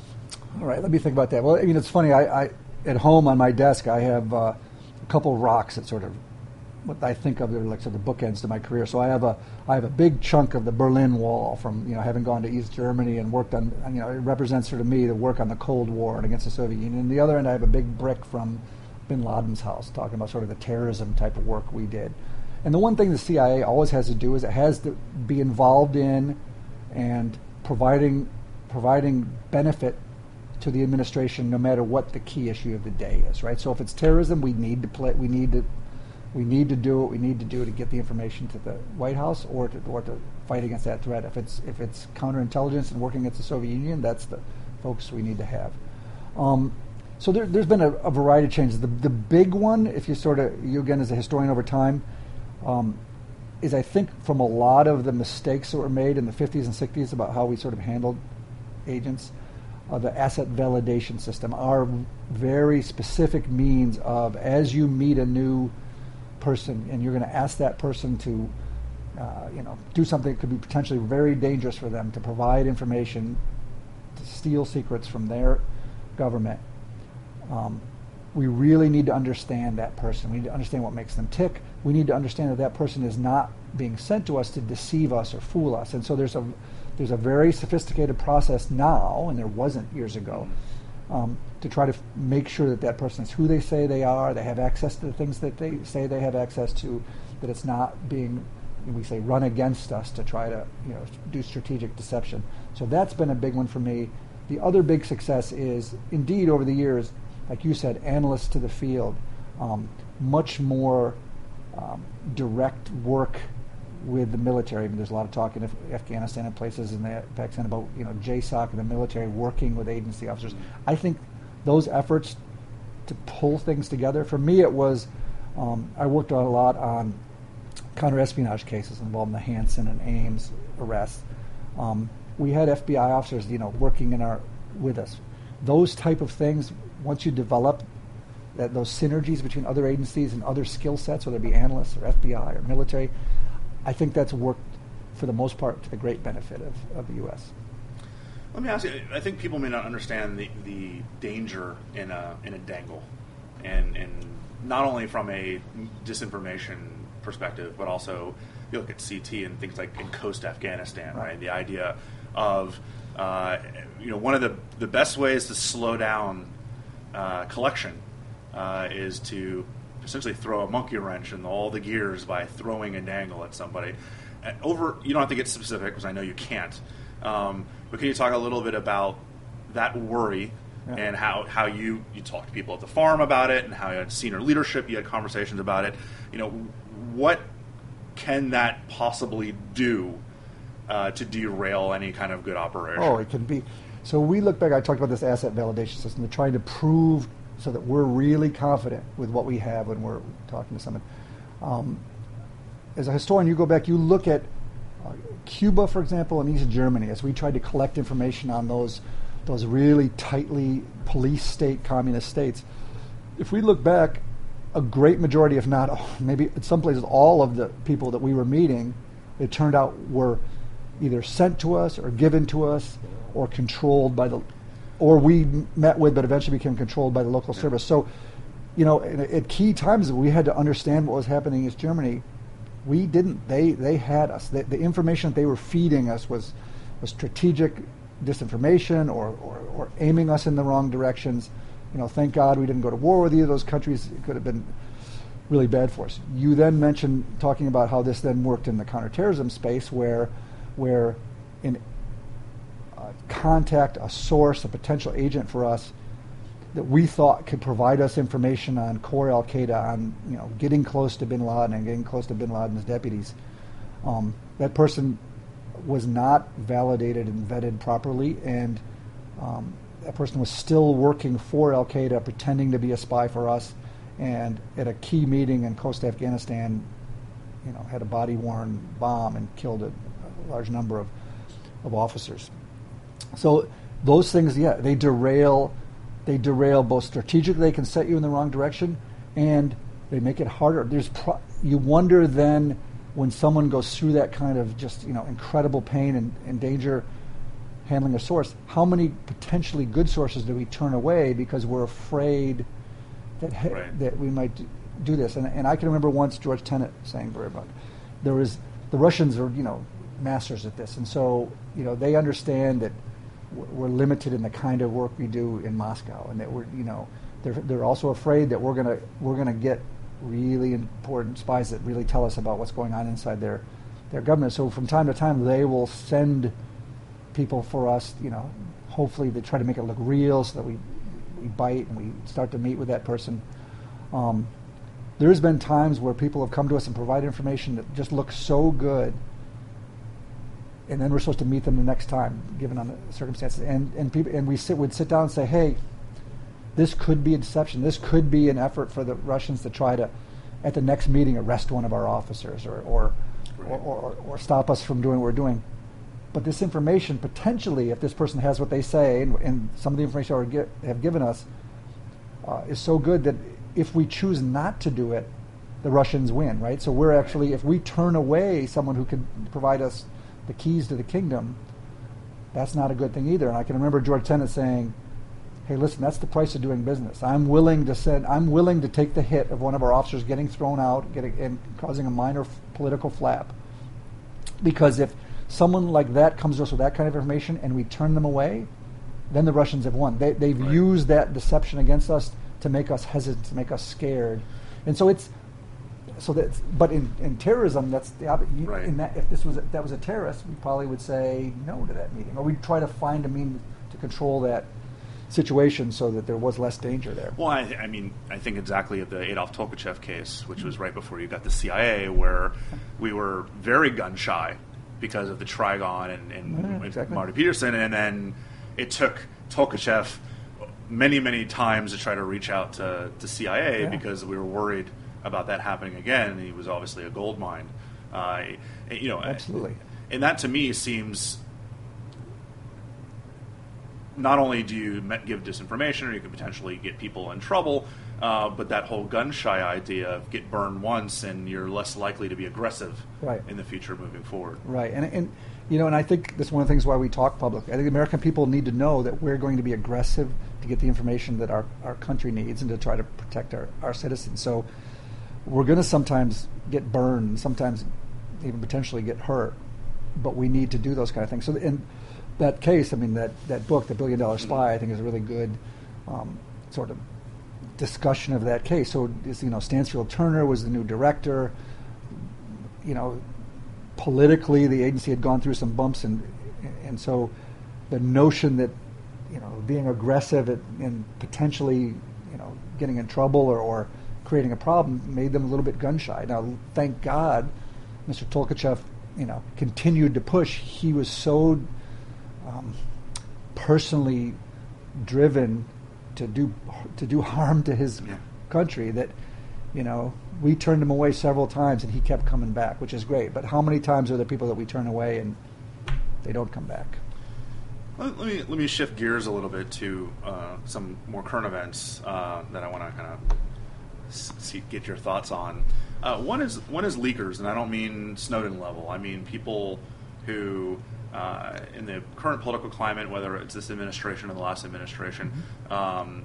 All right, let me think about that. Well, I mean, it's funny. I, I at home on my desk, I have uh, a couple of rocks that sort of what I think of are like sort of bookends to my career. So I have a I have a big chunk of the Berlin Wall from you know having gone to East Germany and worked on you know it represents sort of me the work on the Cold War and against the Soviet Union. And the other end, I have a big brick from Bin Laden's house, talking about sort of the terrorism type of work we did. And the one thing the C I A always has to do is it has to be involved in and providing providing benefit to the administration no matter what the key issue of the day is, right? So if it's terrorism, we need to play, we need to we need to do what we need to do to get the information to the White House or to or to fight against that threat. If it's if it's counterintelligence and working against the Soviet Union, that's the folks we need to have. Um, so there, there's been a, a variety of changes. The the big one, if you sort of you again as a historian over time. Um, is I think from a lot of the mistakes that were made in the fifties and sixties about how we sort of handled agents, uh, the asset validation system, our very specific means of as you meet a new person and you're going to ask that person to, uh, you know, do something that could be potentially very dangerous for them, to provide information, to steal secrets from their government. Um, we really need to understand that person. We need to understand what makes them tick. We need to understand that that person is not being sent to us to deceive us or fool us. And so there's a there's a very sophisticated process now, and there wasn't years ago, um, to try to f- make sure that that person is who they say they are, they have access to the things that they say they have access to, that it's not being, we say, run against us to try to you know do strategic deception. So that's been a big one for me. The other big success is, indeed, over the years, like you said, analysts to the field, um, much more um, direct work with the military. I mean, there's a lot of talk in Af- Afghanistan and places in the Pakistan about you know J SOC and the military working with agency officers. I think those efforts to pull things together, for me it was, um, I worked a lot on counter-espionage cases involving the Hansen and Ames arrests. Um, we had F B I officers, you know, working in our with us. Those type of things, once you develop that those synergies between other agencies and other skill sets, whether it be analysts or F B I or military, I think that's worked for the most part to the great benefit of, of the U S. Let me ask you, I think people may not understand the, the danger in a in a dangle, and, and not only from a disinformation perspective, but also you look at C T and things like in Coast Afghanistan, right? right? The idea of, uh, you know, one of the, the best ways to slow down uh, collection uh, is to essentially throw a monkey wrench in all the gears by throwing a dangle at somebody. And over, you don't have to get specific because I know you can't. Um, but can you talk a little bit about that worry yeah. and how, how you, you talked to people at the farm about it and how you had senior leadership, you had conversations about it. You know, what can that possibly do uh, to derail any kind of good operation? Oh, it can be. So we look back, I talked about this asset validation system, to trying to prove so that we're really confident with what we have when we're talking to someone. Um, as a historian, you go back, you look at uh, Cuba, for example, and East Germany, as we tried to collect information on those those really tightly police state communist states. If we look back, a great majority, if not maybe in some places all of the people that we were meeting, it turned out were either sent to us or given to us or controlled by the, or we met with but eventually became controlled by the local yeah. service. So, you know, at key times we had to understand what was happening in East Germany. We didn't. They they had us. The, the information that they were feeding us was was strategic disinformation or, or, or aiming us in the wrong directions. You know, thank God we didn't go to war with either of those countries. It could have been really bad for us. You then mentioned talking about how this then worked in the counterterrorism space, where where in uh, contact, a source, a potential agent for us that we thought could provide us information on core Al Qaeda, on you know getting close to Bin Laden and getting close to Bin Laden's deputies. Um, that person was not validated and vetted properly, and um, that person was still working for Al Qaeda, pretending to be a spy for us. And at a key meeting in Coast Afghanistan, you know, had a body-worn bomb and killed a, a large number of of officers. So those things, yeah, they derail. They derail both strategically, they can set you in the wrong direction, and they make it harder. There's pro- you wonder then when someone goes through that kind of just you know incredible pain and, and danger handling a source, how many potentially good sources do we turn away because we're afraid that he- right. that we might do this? And, and I can remember once George Tenet saying very much, there was the Russians are you know masters at this, and so you know they understand that we're limited in the kind of work we do in Moscow, and that we're, you know, they're they're also afraid that we're gonna we're gonna get really important spies that really tell us about what's going on inside their their government. So from time to time, they will send people for us. You know, hopefully they try to make it look real, so that we we bite and we start to meet with that person. Um, there's been times where people have come to us and provided information that just looks so good. And then we're supposed to meet them the next time, given on the circumstances. And and people and we sit would sit down and say, hey, this could be a deception. This could be an effort for the Russians to try to, at the next meeting, arrest one of our officers or or right. or, or, or stop us from doing what we're doing. But this information, potentially, if this person has what they say, and, and some of the information they have given us, uh, is so good that if we choose not to do it, the Russians win, right? So we're actually, if we turn away someone who could provide us the keys to the kingdom, that's not a good thing either. And I can remember George Tenet saying, hey, listen, that's the price of doing business. I'm willing to send, I'm willing to take the hit of one of our officers getting thrown out getting, and causing a minor f- political flap. Because if someone like that comes to us with that kind of information and we turn them away, then the Russians have won. They, they've right. used that deception against us to make us hesitant, to make us scared. And so it's, So that's, but in, in terrorism, that's the opposite. Right. In that, if this was a, that was a terrorist, we probably would say no to that meeting, or we'd try to find a means to control that situation so that there was less danger there. Well, I, I mean, I think exactly of the Adolf Tolkachev case, which was right before you got the C I A, where we were very gun shy because of the Trigon and, and, yeah, and exactly. Marty Peterson, and then it took Tolkachev many, many times to try to reach out to, to C I A yeah. because we were worried about that happening again. He was obviously a gold mine. Uh, you know, absolutely. And that to me seems, not only do you give disinformation or you could potentially get people in trouble, Uh, but that whole gun-shy idea of get burned once and you're less likely to be aggressive right. in the future moving forward. Right, and and you know, and I think that's one of the things why we talk publicly. I think American people need to know that we're going to be aggressive to get the information that our, our country needs and to try to protect our, our citizens. So we're going to sometimes get burned, sometimes even potentially get hurt, but we need to do those kind of things. So in that case, I mean, that, that book, The Billion Dollar Spy, I think is a really good um, sort of discussion of that case. So, you know, Stansfield Turner was the new director. You know, politically, the agency had gone through some bumps, and and so the notion that, you know, being aggressive at, and potentially, you know, getting in trouble or, or creating a problem made them a little bit gun shy. Now, thank God, Mister Tolkachev, you know, continued to push. He was so um, personally driven to do to do harm to his yeah. country that, you know, we turned him away several times and he kept coming back, which is great. But how many times are there people that we turn away and they don't come back? Let me let me shift gears a little bit to uh, some more current events uh, that I want to kind of see, get your thoughts on. Uh, one is one is leakers, and I don't mean Snowden level. I mean people who, uh, in the current political climate, whether it's this administration or the last administration, mm-hmm. um,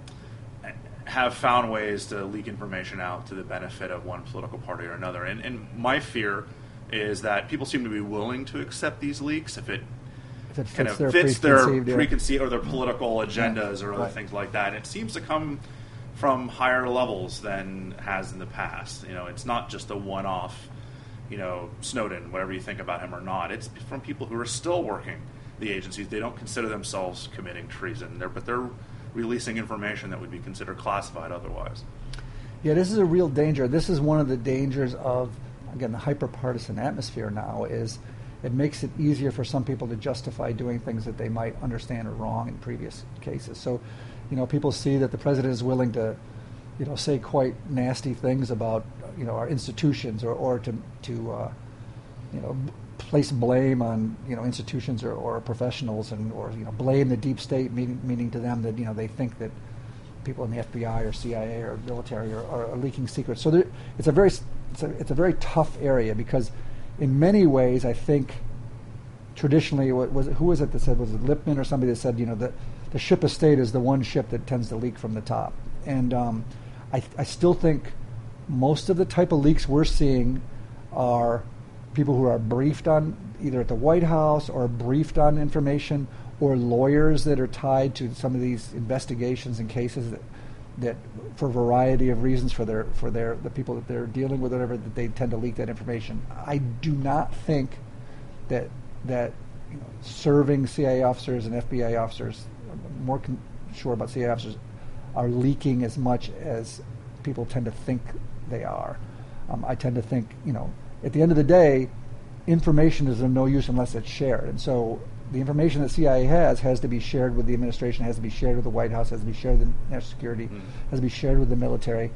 have found ways to leak information out to the benefit of one political party or another. And, and my fear is that people seem to be willing to accept these leaks if it, if it kind of their fits their preconceived, preconceived or their political agendas yeah. or other right. things like that. And it seems to come from higher levels than has in the past. You know, it's not just a one-off, you know, Snowden, whatever you think about him or not. It's from people who are still working the agencies. They don't consider themselves committing treason, they're, but they're releasing information that would be considered classified otherwise. Yeah, this is a real danger. This is one of the dangers of, again, the hyper-partisan atmosphere now is it makes it easier for some people to justify doing things that they might understand are wrong in previous cases. So, you know, people see that the president is willing to, you know, say quite nasty things about, you know, our institutions or, or to, to uh, you know, place blame on, you know, institutions or, or professionals and, or, you know, blame the deep state, meaning, meaning to them that, you know, they think that people in the F B I or C I A or military are, are, are leaking secrets. So there, it's a very it's a, it's a very tough area because in many ways I think traditionally, what was it, who was it that said, was it Lippmann or somebody that said, you know, that the ship of state is the one ship that tends to leak from the top. And um, I, I still think most of the type of leaks we're seeing are people who are briefed on either at the White House or briefed on information, or lawyers that are tied to some of these investigations and cases that, that for a variety of reasons for their for their the people that they're dealing with, whatever, that they tend to leak that information. I do not think that that you know, serving C I A officers and F B I officers, I'm more con- sure about C I A officers, are leaking as much as people tend to think they are. Um, I tend to think, you know, at the end of the day, information is of no use unless it's shared. And so the information that C I A has has to be shared with the administration, has to be shared with the White House, has to be shared with national security, mm. has to be shared with the military.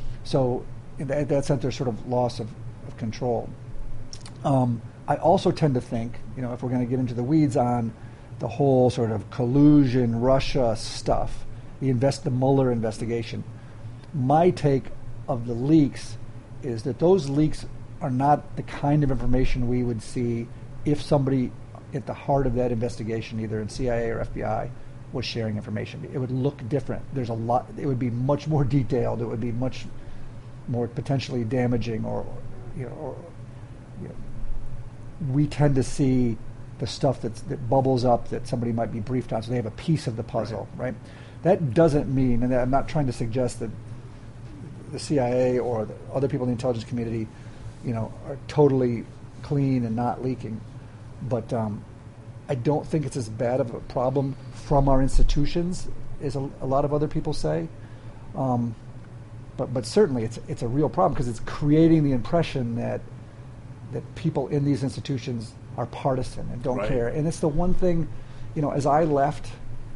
So in that, in that sense, there's sort of loss of, of control. Um, I also tend to think, you know, if we're going to get into the weeds on the whole sort of collusion, Russia stuff, the invest the Mueller investigation, my take of the leaks is that those leaks are not the kind of information we would see if somebody at the heart of that investigation, either in C I A or F B I, was sharing information. It would look different. There's a lot. It would be much more detailed. It would be much more potentially damaging, or, you know, or, you know, we tend to see the stuff that's, that bubbles up that somebody might be briefed on, so they have a piece of the puzzle, right? right? That doesn't mean, and I'm not trying to suggest that the C I A or the other people in the intelligence community, you know, are totally clean and not leaking. But um, I don't think it's as bad of a problem from our institutions as a, a lot of other people say. Um, but but certainly it's it's a real problem because it's creating the impression that that people in these institutions are partisan and don't right. care. And it's the one thing, you know, as I left,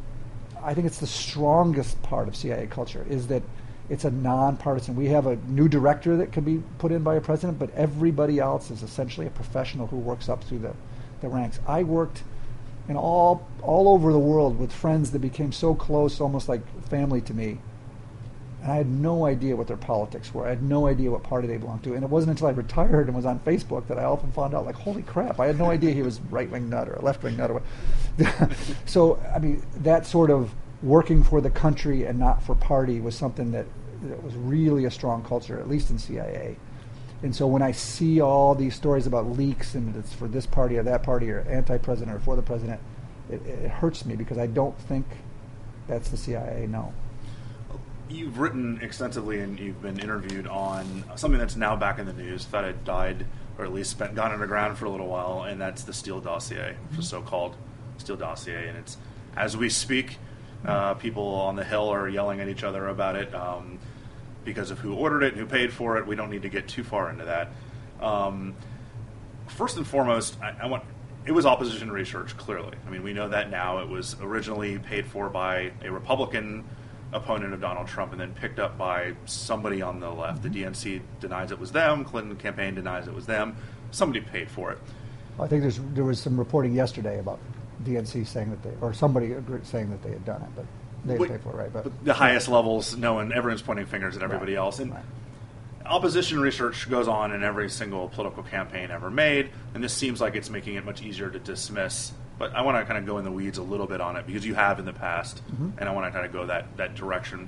I think it's the strongest part of C I A culture is that it's a nonpartisan. We have a new director that can be put in by a president, but everybody else is essentially a professional who works up through the, the ranks. I worked in all all over the world with friends that became so close, almost like family to me. And I had no idea what their politics were. I had no idea what party they belonged to. And it wasn't until I retired and was on Facebook that I often found out, like, holy crap, I had no idea he was right-wing nut or a left-wing nut. Or what. So, I mean, that sort of working for the country and not for party was something that, that was really a strong culture, at least in C I A. And so when I see all these stories about leaks and it's for this party or that party or anti-president or for the president, it, it hurts me because I don't think that's the C I A, no. You've written extensively and you've been interviewed on something that's now back in the news, thought had died or at least spent gone underground for a little while, and that's the Steele dossier, mm-hmm. the so-called Steele dossier. And it's, as we speak, uh, people on the Hill are yelling at each other about it um, because of who ordered it and who paid for it. We don't need to get too far into that. Um, first and foremost, I, I want it was opposition research, clearly. I mean, we know that now. It was originally paid for by a Republican opponent of Donald Trump and then picked up by somebody on the left. The D N C denies it was them. Clinton campaign denies it was them. Somebody paid for it. I think there's there was some reporting yesterday about D N C saying that they, or somebody saying that they had done it, but they had paid for it, right? But, but the highest levels, no one, everyone's pointing fingers at everybody right, else. And right. Opposition research goes on in every single political campaign ever made, and this seems like it's making it much easier to dismiss. But I want to kind of go in the weeds a little bit on it because you have in the past, mm-hmm. and I want to kind of go that, that direction.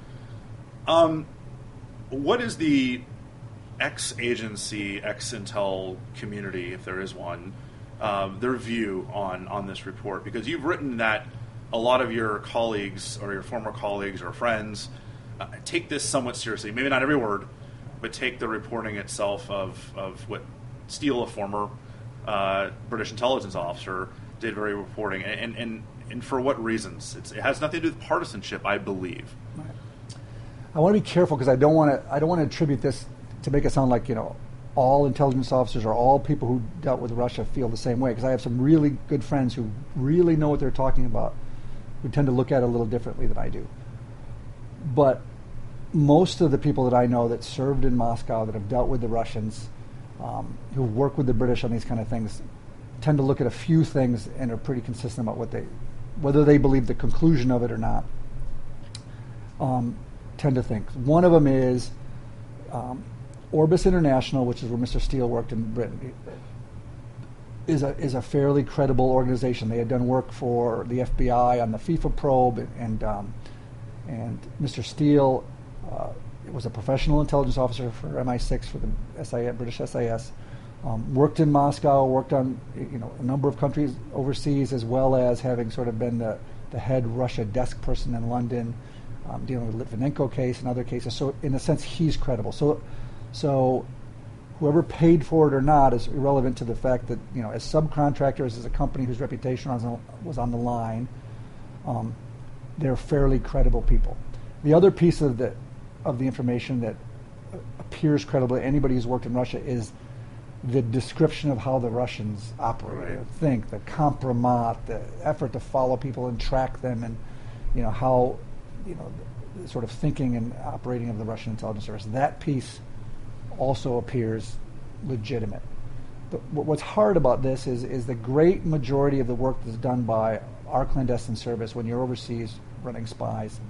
Um, what is the ex-agency, ex-intel community, if there is one, uh, their view on, on this report? Because you've written that a lot of your colleagues or your former colleagues or friends uh, take this somewhat seriously. Maybe not every word, but take the reporting itself of, of what Steele, a former uh, British intelligence officer, did very reporting, and, and, and for what reasons? It's, it has nothing to do with partisanship, I believe. Right. I want to be careful because I don't want to. I don't want to attribute this to make it sound like you know all intelligence officers or all people who dealt with Russia feel the same way. Because I have some really good friends who really know what they're talking about, who tend to look at it a little differently than I do. But most of the people that I know that served in Moscow, that have dealt with the Russians, um, who work with the British on these kind of things, tend to look at a few things and are pretty consistent about what they, whether they believe the conclusion of it or not, um, tend to think. One of them is um, Orbis International, which is where Mister Steele worked in Britain, is a is a fairly credible organization. They had done work for the F B I on the FIFA probe, and and, um, and Mister Steele uh, was a professional intelligence officer for M I six for the S I S, British S I S. Um, worked in Moscow, worked on you know a number of countries overseas, as well as having sort of been the, the head Russia desk person in London, um, dealing with the Litvinenko case and other cases. So in a sense, he's credible. So, so whoever paid for it or not is irrelevant to the fact that you know as subcontractors, as a company whose reputation was on, was on the line, um, they're fairly credible people. The other piece of the of the information that appears credible to anybody who's worked in Russia is the description of how the Russians operate, right. think, the compromat, the effort to follow people and track them, and you know how, you know, the, the sort of thinking and operating of the Russian intelligence service. That piece also appears legitimate. But what's hard about this is is the great majority of the work that's done by our clandestine service when you're overseas running spies.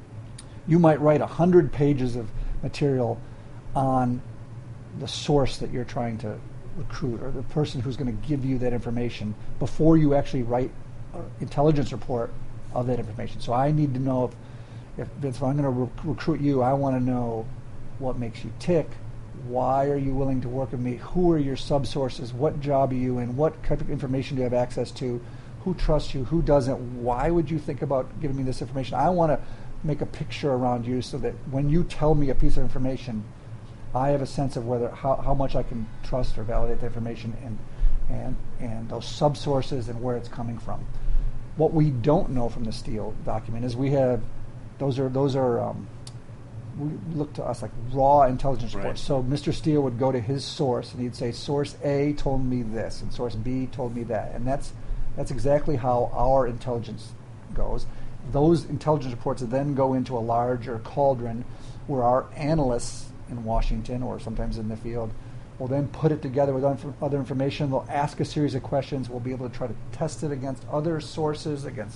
You might write a hundred pages of material on the source that you're trying to recruit or the person who's going to give you that information before you actually write an intelligence report of that information. So I need to know if, if Vince, if I'm going to rec- recruit you, I want to know what makes you tick, why are you willing to work with me, who are your sub-sources, what job are you in, what type of information do you have access to, who trusts you, who doesn't, why would you think about giving me this information? I want to make a picture around you so that when you tell me a piece of information, I have a sense of whether how, how much I can trust or validate the information and and and those subsources and where it's coming from. What we don't know from the Steele document is we have those are those are um, we look to us like raw intelligence right. reports. So Mister Steele would go to his source and he'd say, source A told me this and source B told me that, and that's that's exactly how our intelligence goes. Those intelligence reports then go into a larger cauldron where our analysts in Washington or sometimes in the field will then put it together with other information. They'll ask a series of questions. We'll be able to try to test it against other sources, against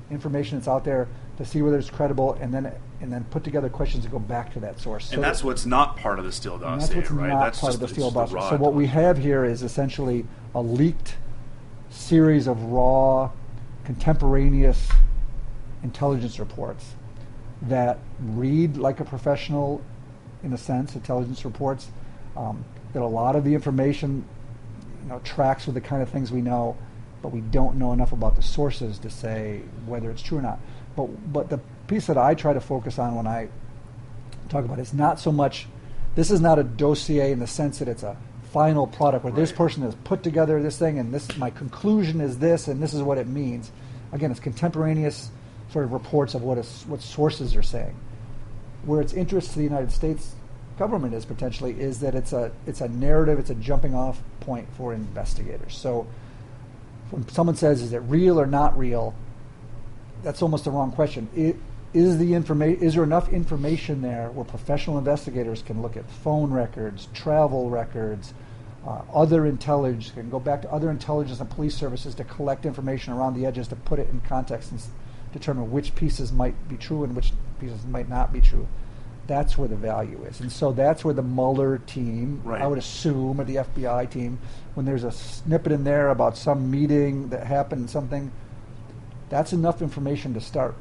information that's out there to see whether it's credible, and then and then put together questions that go back to that source. And so that's what's not part of the Steele dossier, and that's what's right? not That's part just, of the Steele the dossier. raw So what we have here is essentially a leaked series of raw, contemporaneous intelligence reports that read like a professional, in a sense, intelligence reports. Um, that a lot of the information, you know, tracks with the kind of things we know, but we don't know enough about the sources to say whether it's true or not. But but the piece that I try to focus on when I talk about it is not so much, this is not a dossier in the sense that it's a final product where right. this person has put together this thing and this my conclusion is this and this is what it means. Again, it's contemporaneous sort of reports of what is, what sources are saying. Where its interest to the United States government is potentially is that it's a it's a narrative, it's a jumping off point for investigators. So when someone says, is it real or not real, that's almost the wrong question. It, is the informa- is there enough information there where professional investigators can look at phone records, travel records, uh, other intelligence, can go back to other intelligence and police services to collect information around the edges to put it in context and s- determine which pieces might be true and which pieces might not be true. That's where the value is. And so that's where the Mueller team, right. I would assume, or the F B I team, when there's a snippet in there about some meeting that happened, something, that's enough information to start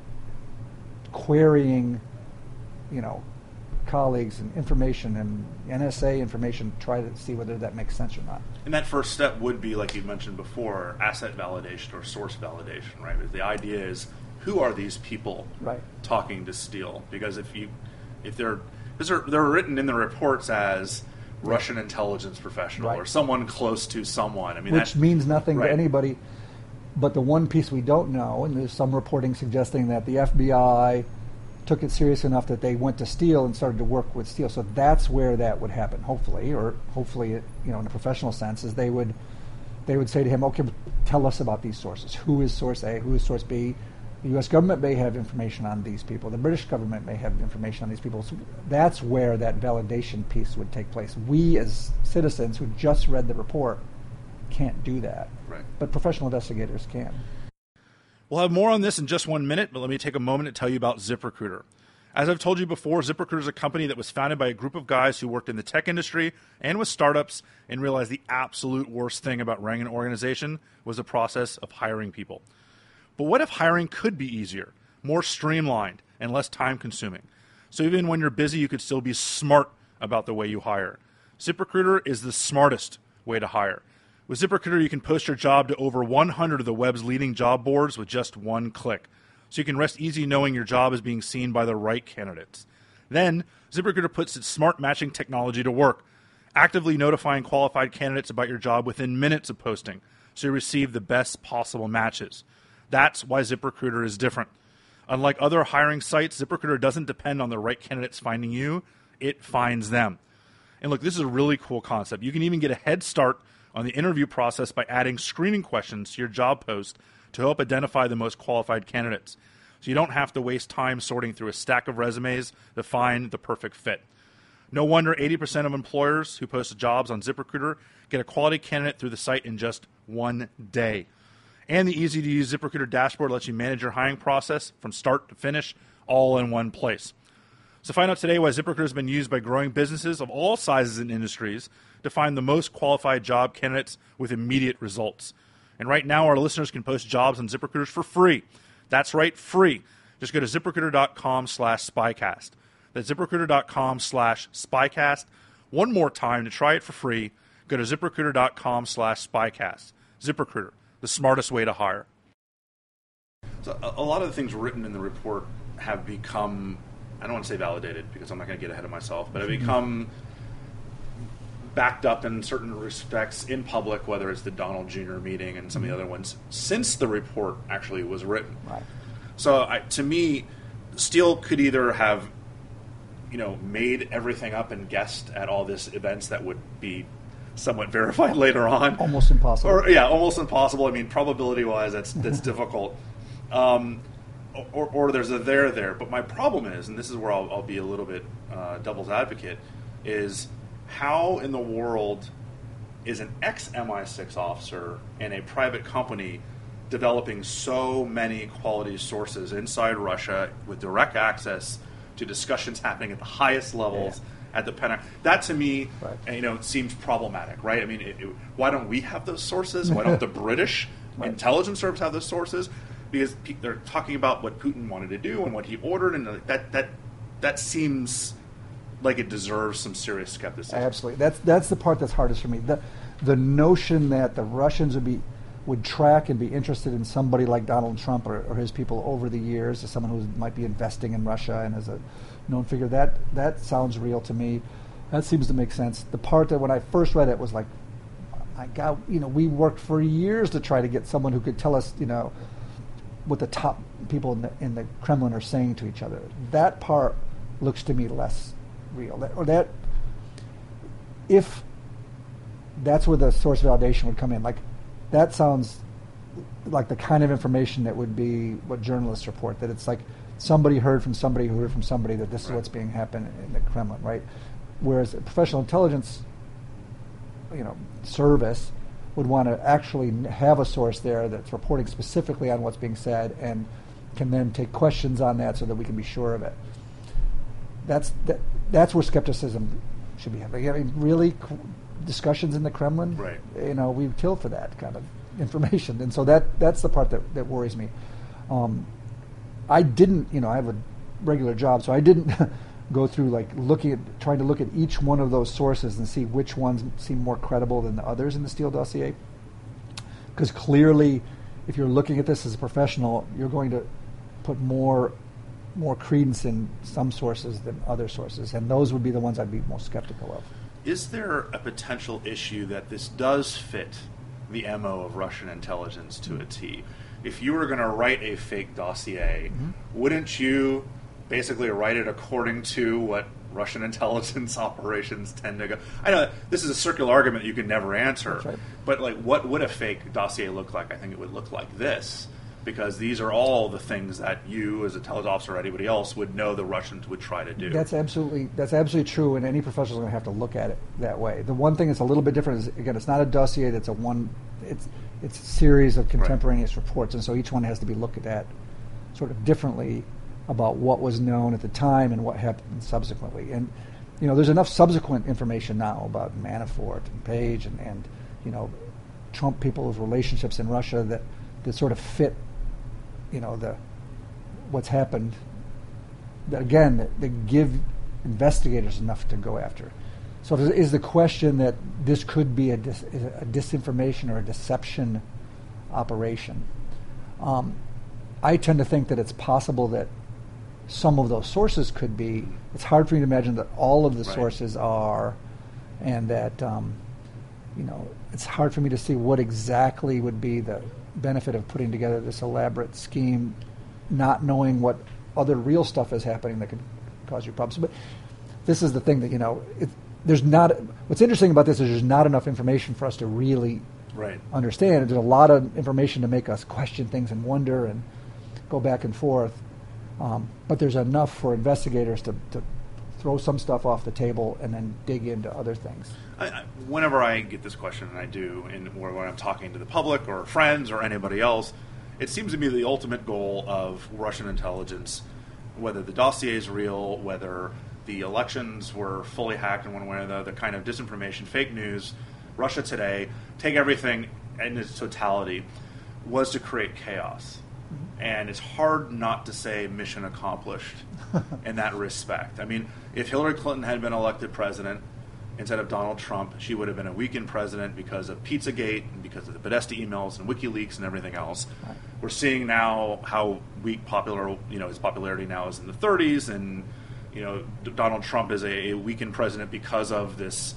querying, you know, colleagues and information and N S A information, try to see whether that makes sense or not. And that first step would be, like you mentioned before, asset validation or source validation, right? The idea is, who are these people right. talking to Steele? Because if you, if they're, they're, they're written in the reports as Russian intelligence professional right. or someone close to someone. I mean, which that, means nothing right. to anybody. But the one piece we don't know, and there's some reporting suggesting that the F B I took it serious enough that they went to Steele and started to work with Steele. So that's where that would happen, hopefully, or hopefully, you know, in a professional sense, is they would they would say to him, okay, tell us about these sources. Who is source A? Who is source B? The U S government may have information on these people. The British government may have information on these people. So that's where that validation piece would take place. We, as citizens who just read the report, can't do that. Right. But professional investigators can. We'll have more on this in just one minute, but let me take a moment to tell you about ZipRecruiter. As I've told you before, ZipRecruiter is a company that was founded by a group of guys who worked in the tech industry and with startups and realized the absolute worst thing about running an organization was the process of hiring people. But what if hiring could be easier, more streamlined, and less time-consuming? So even when you're busy, you could still be smart about the way you hire. ZipRecruiter is the smartest way to hire. With ZipRecruiter, you can post your job to over one hundred of the web's leading job boards with just one click. So you can rest easy knowing your job is being seen by the right candidates. Then, ZipRecruiter puts its smart matching technology to work, actively notifying qualified candidates about your job within minutes of posting, so you receive the best possible matches. That's why ZipRecruiter is different. Unlike other hiring sites, ZipRecruiter doesn't depend on the right candidates finding you. It finds them. And look, this is a really cool concept. You can even get a head start on the interview process by adding screening questions to your job post to help identify the most qualified candidates. So you don't have to waste time sorting through a stack of resumes to find the perfect fit. No wonder eighty percent of employers who post jobs on ZipRecruiter get a quality candidate through the site in just one day. And the easy-to-use ZipRecruiter dashboard lets you manage your hiring process from start to finish, all in one place. So find out today why ZipRecruiter has been used by growing businesses of all sizes and industries to find the most qualified job candidates with immediate results. And right now, our listeners can post jobs on ZipRecruiter for free. That's right, free. Just go to ZipRecruiter.com slash SpyCast. That's ZipRecruiter.com slash SpyCast. One more time to try it for free, go to ZipRecruiter.com slash SpyCast. ZipRecruiter, the smartest way to hire. So a, a lot of the things written in the report have become, I don't want to say validated because I'm not going to get ahead of myself, but have become backed up in certain respects in public, whether it's the Donald Junior meeting and some of the other ones, since the report actually was written. Right. So I, to me, Steele could either have, you know, made everything up and guessed at all these events that would be somewhat verified later on. Almost impossible. Or yeah, almost impossible. I mean, probability-wise, that's that's difficult. Um, or, or there's a there there. But my problem is, and this is where I'll, I'll be a little bit uh, devil's advocate, is how in the world is an ex-M I six officer in a private company developing so many quality sources inside Russia with direct access to discussions happening at the highest levels yeah. at the Pentagon. That to me, right. you know, seems problematic, right? I mean, it, it, why don't we have those sources? Why don't the British right. intelligence service have those sources? Because pe- they're talking about what Putin wanted to do and what he ordered, and that that that seems like it deserves some serious skepticism. Absolutely, that's that's the part that's hardest for me. The the notion that the Russians would be would track and be interested in somebody like Donald Trump or, or his people over the years, as someone who might be investing in Russia and as a known figure, that that sounds real to me. That seems to make sense. The part that when I first read it was like, I got, you know, we worked for years to try to get someone who could tell us, you know, what the top people in the, in the Kremlin are saying to each other. That part looks to me less real. That, or that, if that's where the source validation would come in, like, that sounds like the kind of information that would be what journalists report, that it's like somebody heard from somebody who heard from somebody that this right. is what's being happening in the Kremlin, right? Whereas a professional intelligence, you know, service would want to actually have a source there that's reporting specifically on what's being said and can then take questions on that so that we can be sure of it. That's that, that's where skepticism should be happening. I mean, really, discussions in the Kremlin, right. you know, we would kill for that kind of information. And so that that's the part that, that worries me. Um, I didn't, you know, I have a regular job, so I didn't go through like looking at, trying to look at each one of those sources and see which ones seem more credible than the others in the Steele dossier. Because clearly, if you're looking at this as a professional, you're going to put more more credence in some sources than other sources, and those would be the ones I'd be most skeptical of. Is there a potential issue that this does fit the M O of Russian intelligence to a T? If you were going to write a fake dossier, mm-hmm. wouldn't you basically write it according to what Russian intelligence operations tend to go? I know this is a circular argument you can never answer, That's right. but like, what would a fake dossier look like? I think it would look like this, because these are all the things that you, as a intelligence officer or anybody else, would know the Russians would try to do. That's absolutely that's absolutely true, and any professional is going to have to look at it that way. The one thing that's a little bit different is, again, it's not a dossier. That's a one. It's it's a series of contemporaneous right. reports, and so each one has to be looked at sort of differently about what was known at the time and what happened subsequently. And you know, there's enough subsequent information now about Manafort and Page and, and you know, Trump people's relationships in Russia that, that sort of fit, you know, the what's happened. That again, that, that give investigators enough to go after. So is the question that this could be a, dis, a disinformation or a deception operation? Um, I tend to think that it's possible that some of those sources could be. It's hard for me to imagine that all of the right. sources are, and that um, you know, it's hard for me to see what exactly would be the benefit of putting together this elaborate scheme, not knowing what other real stuff is happening that could cause you problems. But this is the thing that, you know, it, there's not. What's interesting about this is there's not enough information for us to really right. understand. There's a lot of information to make us question things and wonder and go back and forth. Um, but there's enough for investigators to, to throw some stuff off the table and then dig into other things. I, I, whenever I get this question, and I do, in, or when I'm talking to the public or friends or anybody else, it seems to be the ultimate goal of Russian intelligence, whether the dossier is real, whether the elections were fully hacked in one way or the other, kind of disinformation, fake news, Russia Today, take everything in its totality, was to create chaos. And it's hard not to say mission accomplished in that respect. I mean, if Hillary Clinton had been elected president instead of Donald Trump, she would have been a weakened president because of Pizzagate and because of the Podesta emails and WikiLeaks and everything else. Right. We're seeing now how weak popular, you know, his popularity now is in the thirties, and you know, Donald Trump is a, a weakened president because of this,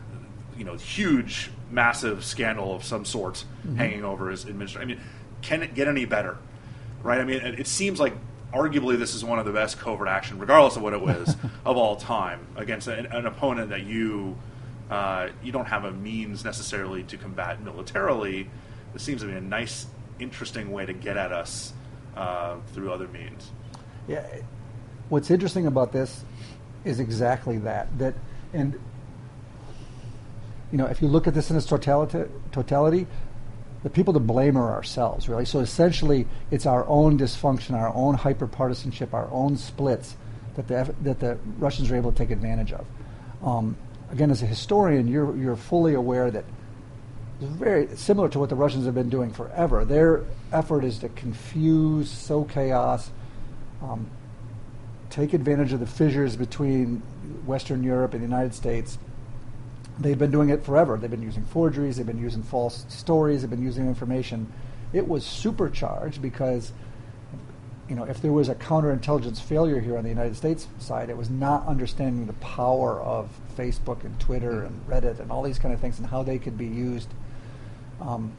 you know, huge, massive scandal of some sort mm-hmm. hanging over his administration. I mean, can it get any better? Right? I mean, it seems like arguably this is one of the best covert action, regardless of what it was, of all time against an, an opponent that you uh, you don't have a means necessarily to combat militarily. This seems to be a nice, interesting way to get at us uh, through other means. Yeah. What's interesting about this is exactly that. That, and you know, if you look at this in its totality, totality the people to blame are ourselves, really. So essentially, it's our own dysfunction, our own hyper-partisanship, our own splits that the that the Russians are able to take advantage of. Um, again, as a historian, you're you're fully aware that it's very similar to what the Russians have been doing forever. Their effort is to confuse, sow chaos, um, take advantage of the fissures between Western Europe and the United States. They've been doing it forever. They've been using forgeries. They've been using false stories. They've been using information. It was supercharged because, you know, if there was a counterintelligence failure here on the United States side, it was not understanding the power of Facebook and Twitter and Reddit and all these kind of things and how they could be used. Um,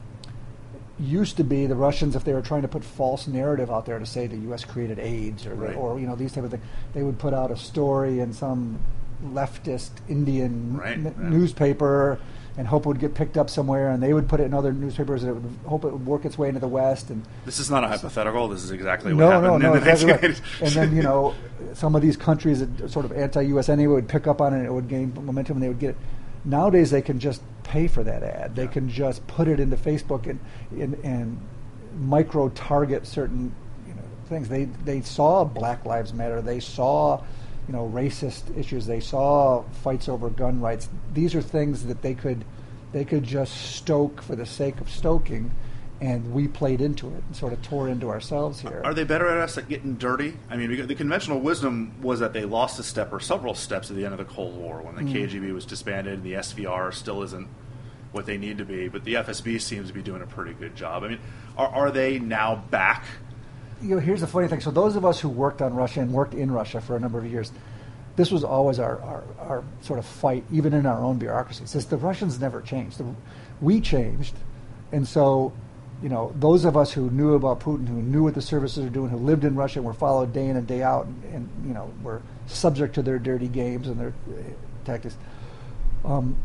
used to be the Russians, if they were trying to put false narrative out there to say the U S created AIDS or, right. or you know, these type of things, they would put out a story in some leftist Indian right, n- yeah. newspaper and hope it would get picked up somewhere, and they would put it in other newspapers and it would hope it would work its way into the West. And this is not a hypothetical. This is exactly what no, happened. no, no, in the exactly right. And then, you know, some of these countries that are sort of anti-U S anyway would pick up on it and it would gain momentum and they would get it. Nowadays, they can just pay for that ad. They yeah. can just put it into Facebook and and, and micro-target certain, you know, things. They they saw Black Lives Matter. They saw, you know, racist issues. They saw fights over gun rights. These are things that they could they could just stoke for the sake of stoking, and we played into it and sort of tore into ourselves here. Are they better at us at getting dirty? I mean, because the conventional wisdom was that they lost a step or several steps at the end of the Cold War when the mm. K G B was disbanded and the S V R still isn't what they need to be, but the F S B seems to be doing a pretty good job. I mean, are, are they now back? You know, here's the funny thing. So those of us who worked on Russia and worked in Russia for a number of years, this was always our, our, our sort of fight, even in our own bureaucracy. Since the Russians never changed. The, we changed. And so, you know, those of us who knew about Putin, who knew what the services are doing, who lived in Russia and were followed day in and day out, and, and you know, were subject to their dirty games and their uh, tactics, um,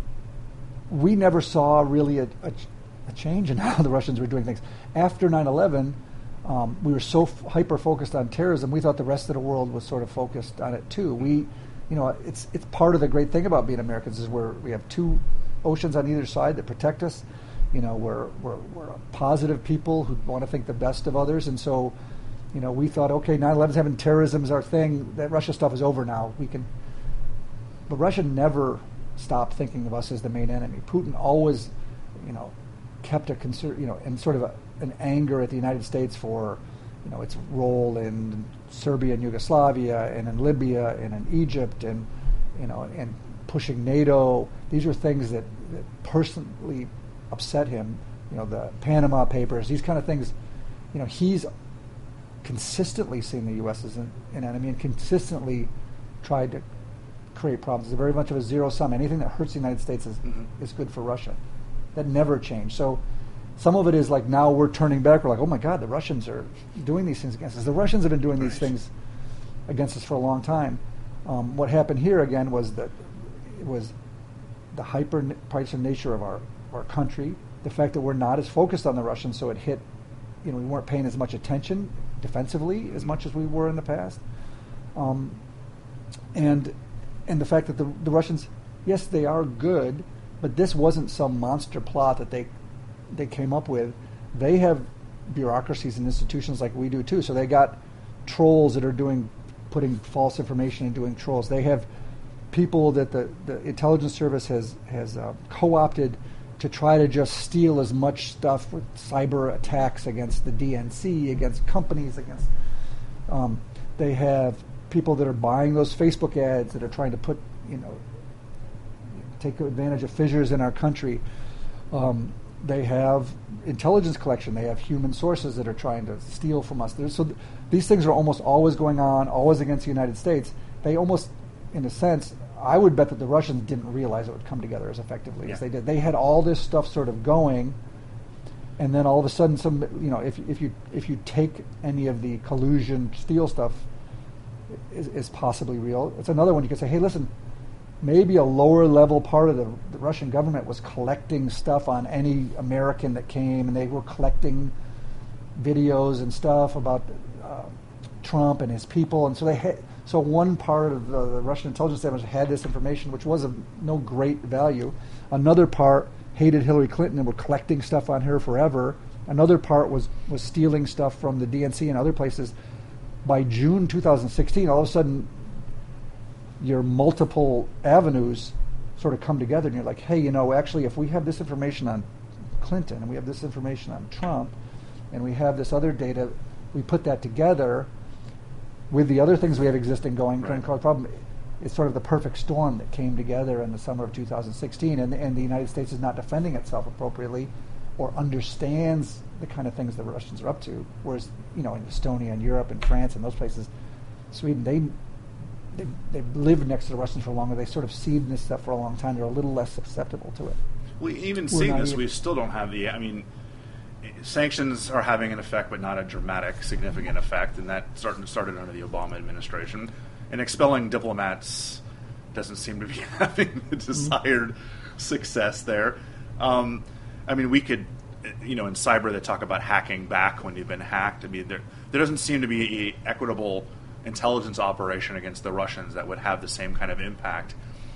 we never saw really a, a, a change in how the Russians were doing things. After nine eleven, um, we were so f- hyper-focused on terrorism, we thought the rest of the world was sort of focused on it too. We, you know, it's it's part of the great thing about being Americans is we're, we have two oceans on either side that protect us. You know, we're, we're, we're positive people who want to think the best of others, and so, you know, we thought, okay, nine eleven's having terrorism is our thing. That Russia stuff is over now. We can, but Russia never stopped thinking of us as the main enemy. Putin always, you know, kept a concern, you know, and sort of a, an anger at the United States for, you know, its role in Serbia and Yugoslavia and in Libya and in Egypt and, you know, and pushing NATO. These are things that, that personally upset him. You know, the Panama Papers, these kind of things. You know, he's consistently seen the U S as an, an enemy and consistently tried to create problems. It's very much of a zero sum. Anything that hurts the United States is mm-hmm. is good for Russia. That never changed. So some of it is like now we're turning back. We're like, oh my God, the Russians are doing these things against us. The Russians have been doing right. these things against us for a long time. Um, what happened here again was that it was the hyper-partisan nature of our, our country, the fact that we're not as focused on the Russians, so it hit, you know, we weren't paying as much attention defensively as much as we were in the past. Um, and and the fact that the, the Russians, yes, they are good, but this wasn't some monster plot that they they came up with. They have bureaucracies and institutions like we do too. So they got trolls that are doing, putting false information and doing trolls. They have people that the, the intelligence service has has uh, co-opted to try to just steal as much stuff with cyber attacks against the D N C, against companies, against. Um, they have people that are buying those Facebook ads that are trying to put, you know, take advantage of fissures in our country. Um, they have intelligence collection. They have human sources that are trying to steal from us. There's, so th- these things are almost always going on, always against the United States. They almost, in a sense, I would bet that the Russians didn't realize it would come together as effectively yeah. as they did. They had all this stuff sort of going, and then all of a sudden, some you know, if if you if you take any of the collusion, steal stuff, is, is possibly real. It's another one you could say, hey, listen, maybe a lower level part of the, the Russian government was collecting stuff on any American that came, and they were collecting videos and stuff about uh, Trump and his people, and so they had. So one part of the, the Russian intelligence establishment had this information, which was of no great value. Another part hated Hillary Clinton and were collecting stuff on her forever. Another part was, was stealing stuff from the D N C and other places. By June two thousand sixteen, all of a sudden, your multiple avenues sort of come together, and you're like, hey, you know, actually, if we have this information on Clinton, and we have this information on Trump, and we have this other data, we put that together with the other things we have existing going, right. cause problem. It's sort of the perfect storm that came together in the summer of two thousand sixteen, and, and the United States is not defending itself appropriately or understands the kind of things the Russians are up to. Whereas, you know, in Estonia and Europe and France and those places, Sweden, they, they, they've lived next to the Russians for longer. They sort of seen this stuff for a long time. They're a little less susceptible to it. Well, even We're seeing this, even. we still don't have the, I mean, sanctions are having an effect, but not a dramatic, significant effect, and that started, started under the Obama administration. And expelling diplomats doesn't seem to be having the desired success there. Um, I mean, we could, you know, in cyber they talk about hacking back when you've been hacked. I mean, there there doesn't seem to be an equitable intelligence operation against the Russians that would have the same kind of impact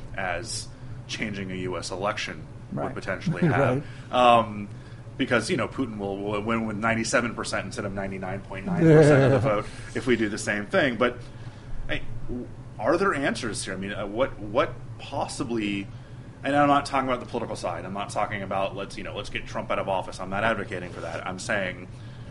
as changing a U S election right. would potentially have. right. um, because, you know, Putin will, will win with ninety-seven percent instead of ninety-nine point nine percent of the vote if we do the same thing. But hey, are there answers here? I mean, uh, what what possibly... And I'm not talking about the political side. I'm not talking about let's you know let's get Trump out of office. I'm not advocating for that. I'm saying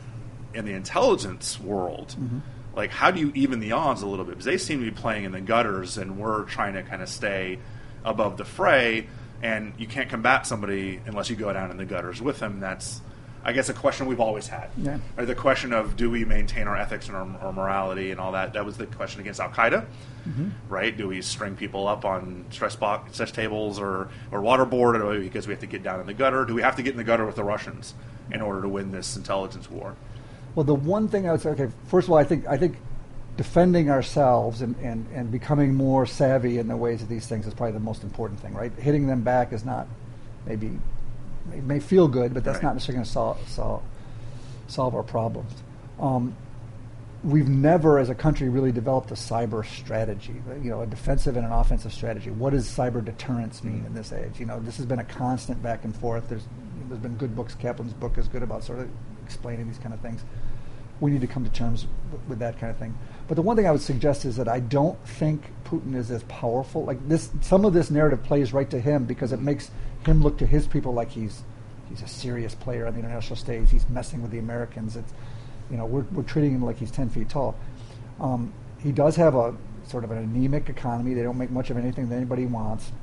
in the intelligence world, mm-hmm. like how do you even the odds a little bit? Because they seem to be playing in the gutters, and we're trying to kind of stay above the fray. And you can't combat somebody unless you go down in the gutters with them. That's, I guess, a question we've always had. Yeah. Or the question of do we maintain our ethics and our, our morality and all that. That was the question against Al Qaeda, mm-hmm. right? Do we string people up on stress box, stress tables or or waterboard or because we have to get down in the gutter? Do we have to get in the gutter with the Russians in order to win this intelligence war? Well, the one thing I would say, okay, first of all, I think I think defending ourselves and, and, and becoming more savvy in the ways of these things is probably the most important thing, right? Hitting them back is not maybe. It may feel good, but that's right. not necessarily going to solve, solve solve our problems. Um, we've never, as a country, really developed a cyber strategy. You know, a defensive and an offensive strategy. What does cyber deterrence mean in this age? You know, this has been a constant back and forth. There's there's been good books. Kaplan's book is good about sort of explaining these kind of things. We need to come to terms with, with that kind of thing. But the one thing I would suggest is that I don't think Putin is as powerful. Like this, some of this narrative plays right to him because it makes him look to his people like he's he's a serious player on the international stage. He's messing with the Americans. It's, you know, we're we're treating him like he's ten feet tall. Um, he does have a sort of an anemic economy. They don't make much of anything that anybody wants.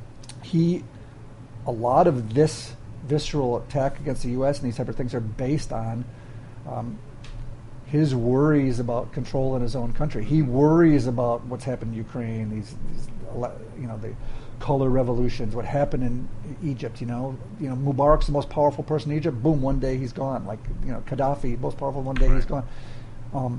He, a lot of this visceral attack against the U S and these type of things are based on um, his worries about control in his own country. He worries about what's happened in Ukraine. These, these you know, the color revolutions, what happened in Egypt, you know, you know, Mubarak's the most powerful person in Egypt. Boom, one day he's gone. Like, you know, Gaddafi, most powerful, one day right. he's gone. Um,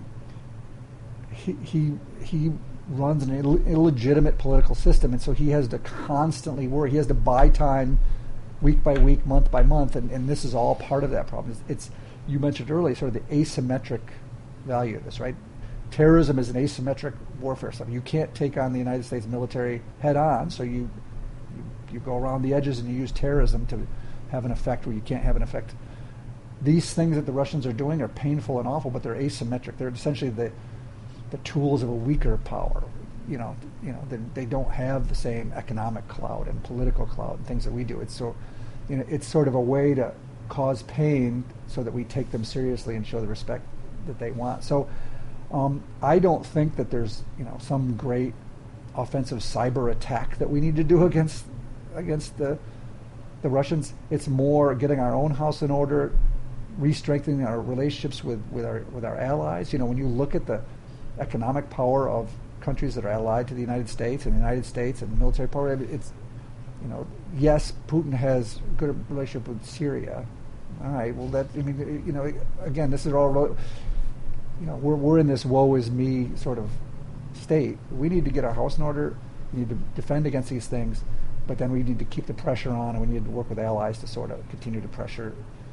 he he he runs an Ill- illegitimate political system, and so he has to constantly worry. He has to buy time, week by week, month by month, and, and this is all part of that problem. It's, it's you mentioned earlier, sort of the asymmetric value of this, right? Terrorism is an asymmetric warfare stuff. You can't take on the United States military head on, so you, you you go around the edges and you use terrorism to have an effect where you can't have an effect. These things that the Russians are doing are painful and awful, but they're asymmetric. They're essentially the the tools of a weaker power. You know, you know, they, they don't have the same economic clout and political clout and things that we do. It's so, you know, it's sort of a way to cause pain so that we take them seriously and show the respect that they want. So. Um, I don't think that there's, you know, some great offensive cyber attack that we need to do against against the the Russians. It's more getting our own house in order, re-strengthening our relationships with, with our with our allies. You know, when you look at the economic power of countries that are allied to the United States and the United States and military power, it's, you know, yes, Putin has a good relationship with Syria. All right, well, that, I mean, you know, again, this is all. You know, we're we're in this woe is me sort of state. We need to get our house in order. We need to defend against these things, but then we need to keep the pressure on, and we need to work with allies to sort of continue to pressure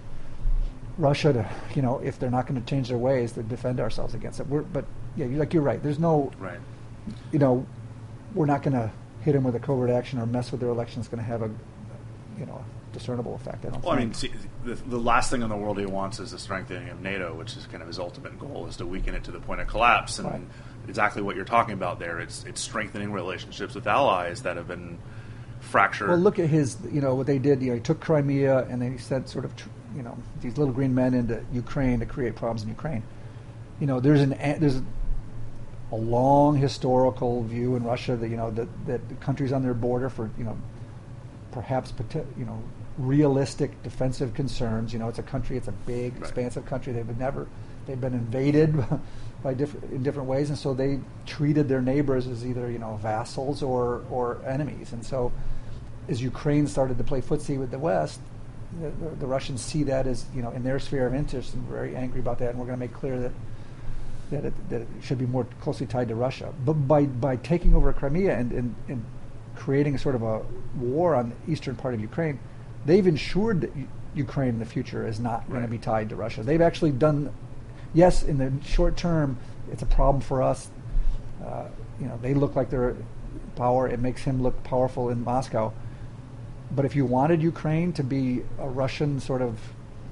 Russia to, you know, if they're not going to change their ways, to defend ourselves against it. We're, but yeah, you're, like you're right. There's no, right. you know, we're not going to hit them with a covert action or mess with their election. It's going to have a, you know, discernible effect. I don't well, think. I mean, see, the, the last thing in the world he wants is the strengthening of NATO, which is kind of his ultimate goal, is to weaken it to the point of collapse. And Right. exactly what you're talking about there. It's it's strengthening relationships with allies that have been fractured. Well, look at his, you know, what they did. You know, he took Crimea and then he sent sort of, tr- you know, these little green men into Ukraine to create problems in Ukraine. You know, there's an a- there's a long historical view in Russia that, you know, that that the countries on their border for, you know, perhaps you know realistic defensive concerns. You know, it's a country, it's a big, Right. expansive country. They've been never, they've been invaded by different in different ways, and so they treated their neighbors as either, you know, vassals or or enemies. And so, as Ukraine started to play footsie with the West, the, the, the Russians see that as, you know, in their sphere of interest, and very angry about that. And we're going to make clear that that it, that it should be more closely tied to Russia. But by by taking over Crimea and and, and creating a sort of a war on the eastern part of Ukraine, they've ensured that U- Ukraine in the future is not going to be tied to Russia. They've actually done. Yes, in the short term, it's a problem for us. Uh, you know, they look like they're power. It makes him look powerful in Moscow. But if you wanted Ukraine to be a Russian sort of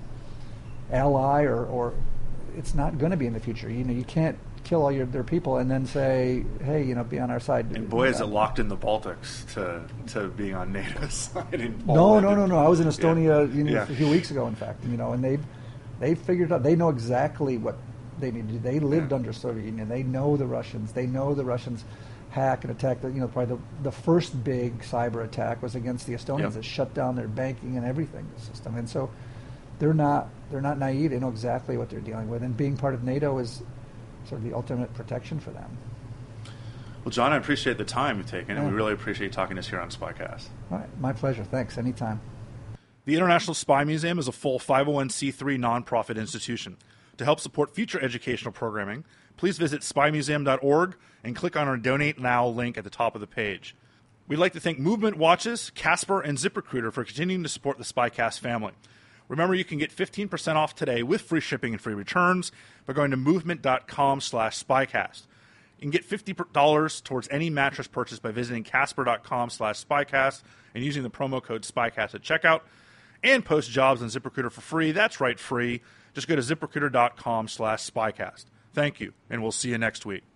ally, or, or it's not going to be in the future. You know, you can't kill all your their people and then say, hey, you know, be on our side. and boy, is it locked in the Baltics to to being on NATO's side. In No, Poland no, no, and- no. I was in Estonia Yeah. you know, Yeah. a few weeks ago, in fact. You know, and they've they figured out. They know exactly what they need to do. They lived Yeah. under Soviet Union. They know the Russians. They know the Russians hack and attack. The, you know, probably the, the first big cyber attack was against the Estonians. Yep. That shut down their banking and everything the system. And so they're not they're not naive. They know exactly what they're dealing with. And being part of NATO is sort of the ultimate protection for them. Well, John, I appreciate the time you've taken, and Yeah. we really appreciate talking to us here on Spycast. All right, my pleasure. Thanks. Anytime. The International Spy Museum is a full five oh one c three nonprofit institution. To help support future educational programming, please visit spy museum dot org and click on our Donate Now link at the top of the page. We'd like to thank Movement Watches, Casper, and ZipRecruiter for continuing to support the Spycast family. Remember, you can get fifteen percent off today with free shipping and free returns by going to movement dot com slash spycast. You can get fifty dollars towards any mattress purchase by visiting casper dot com slash spycast and using the promo code SPYCAST at checkout. And post jobs on ZipRecruiter for free. That's right, free. Just go to zip recruiter dot com slash spycast. Thank you, and we'll see you next week.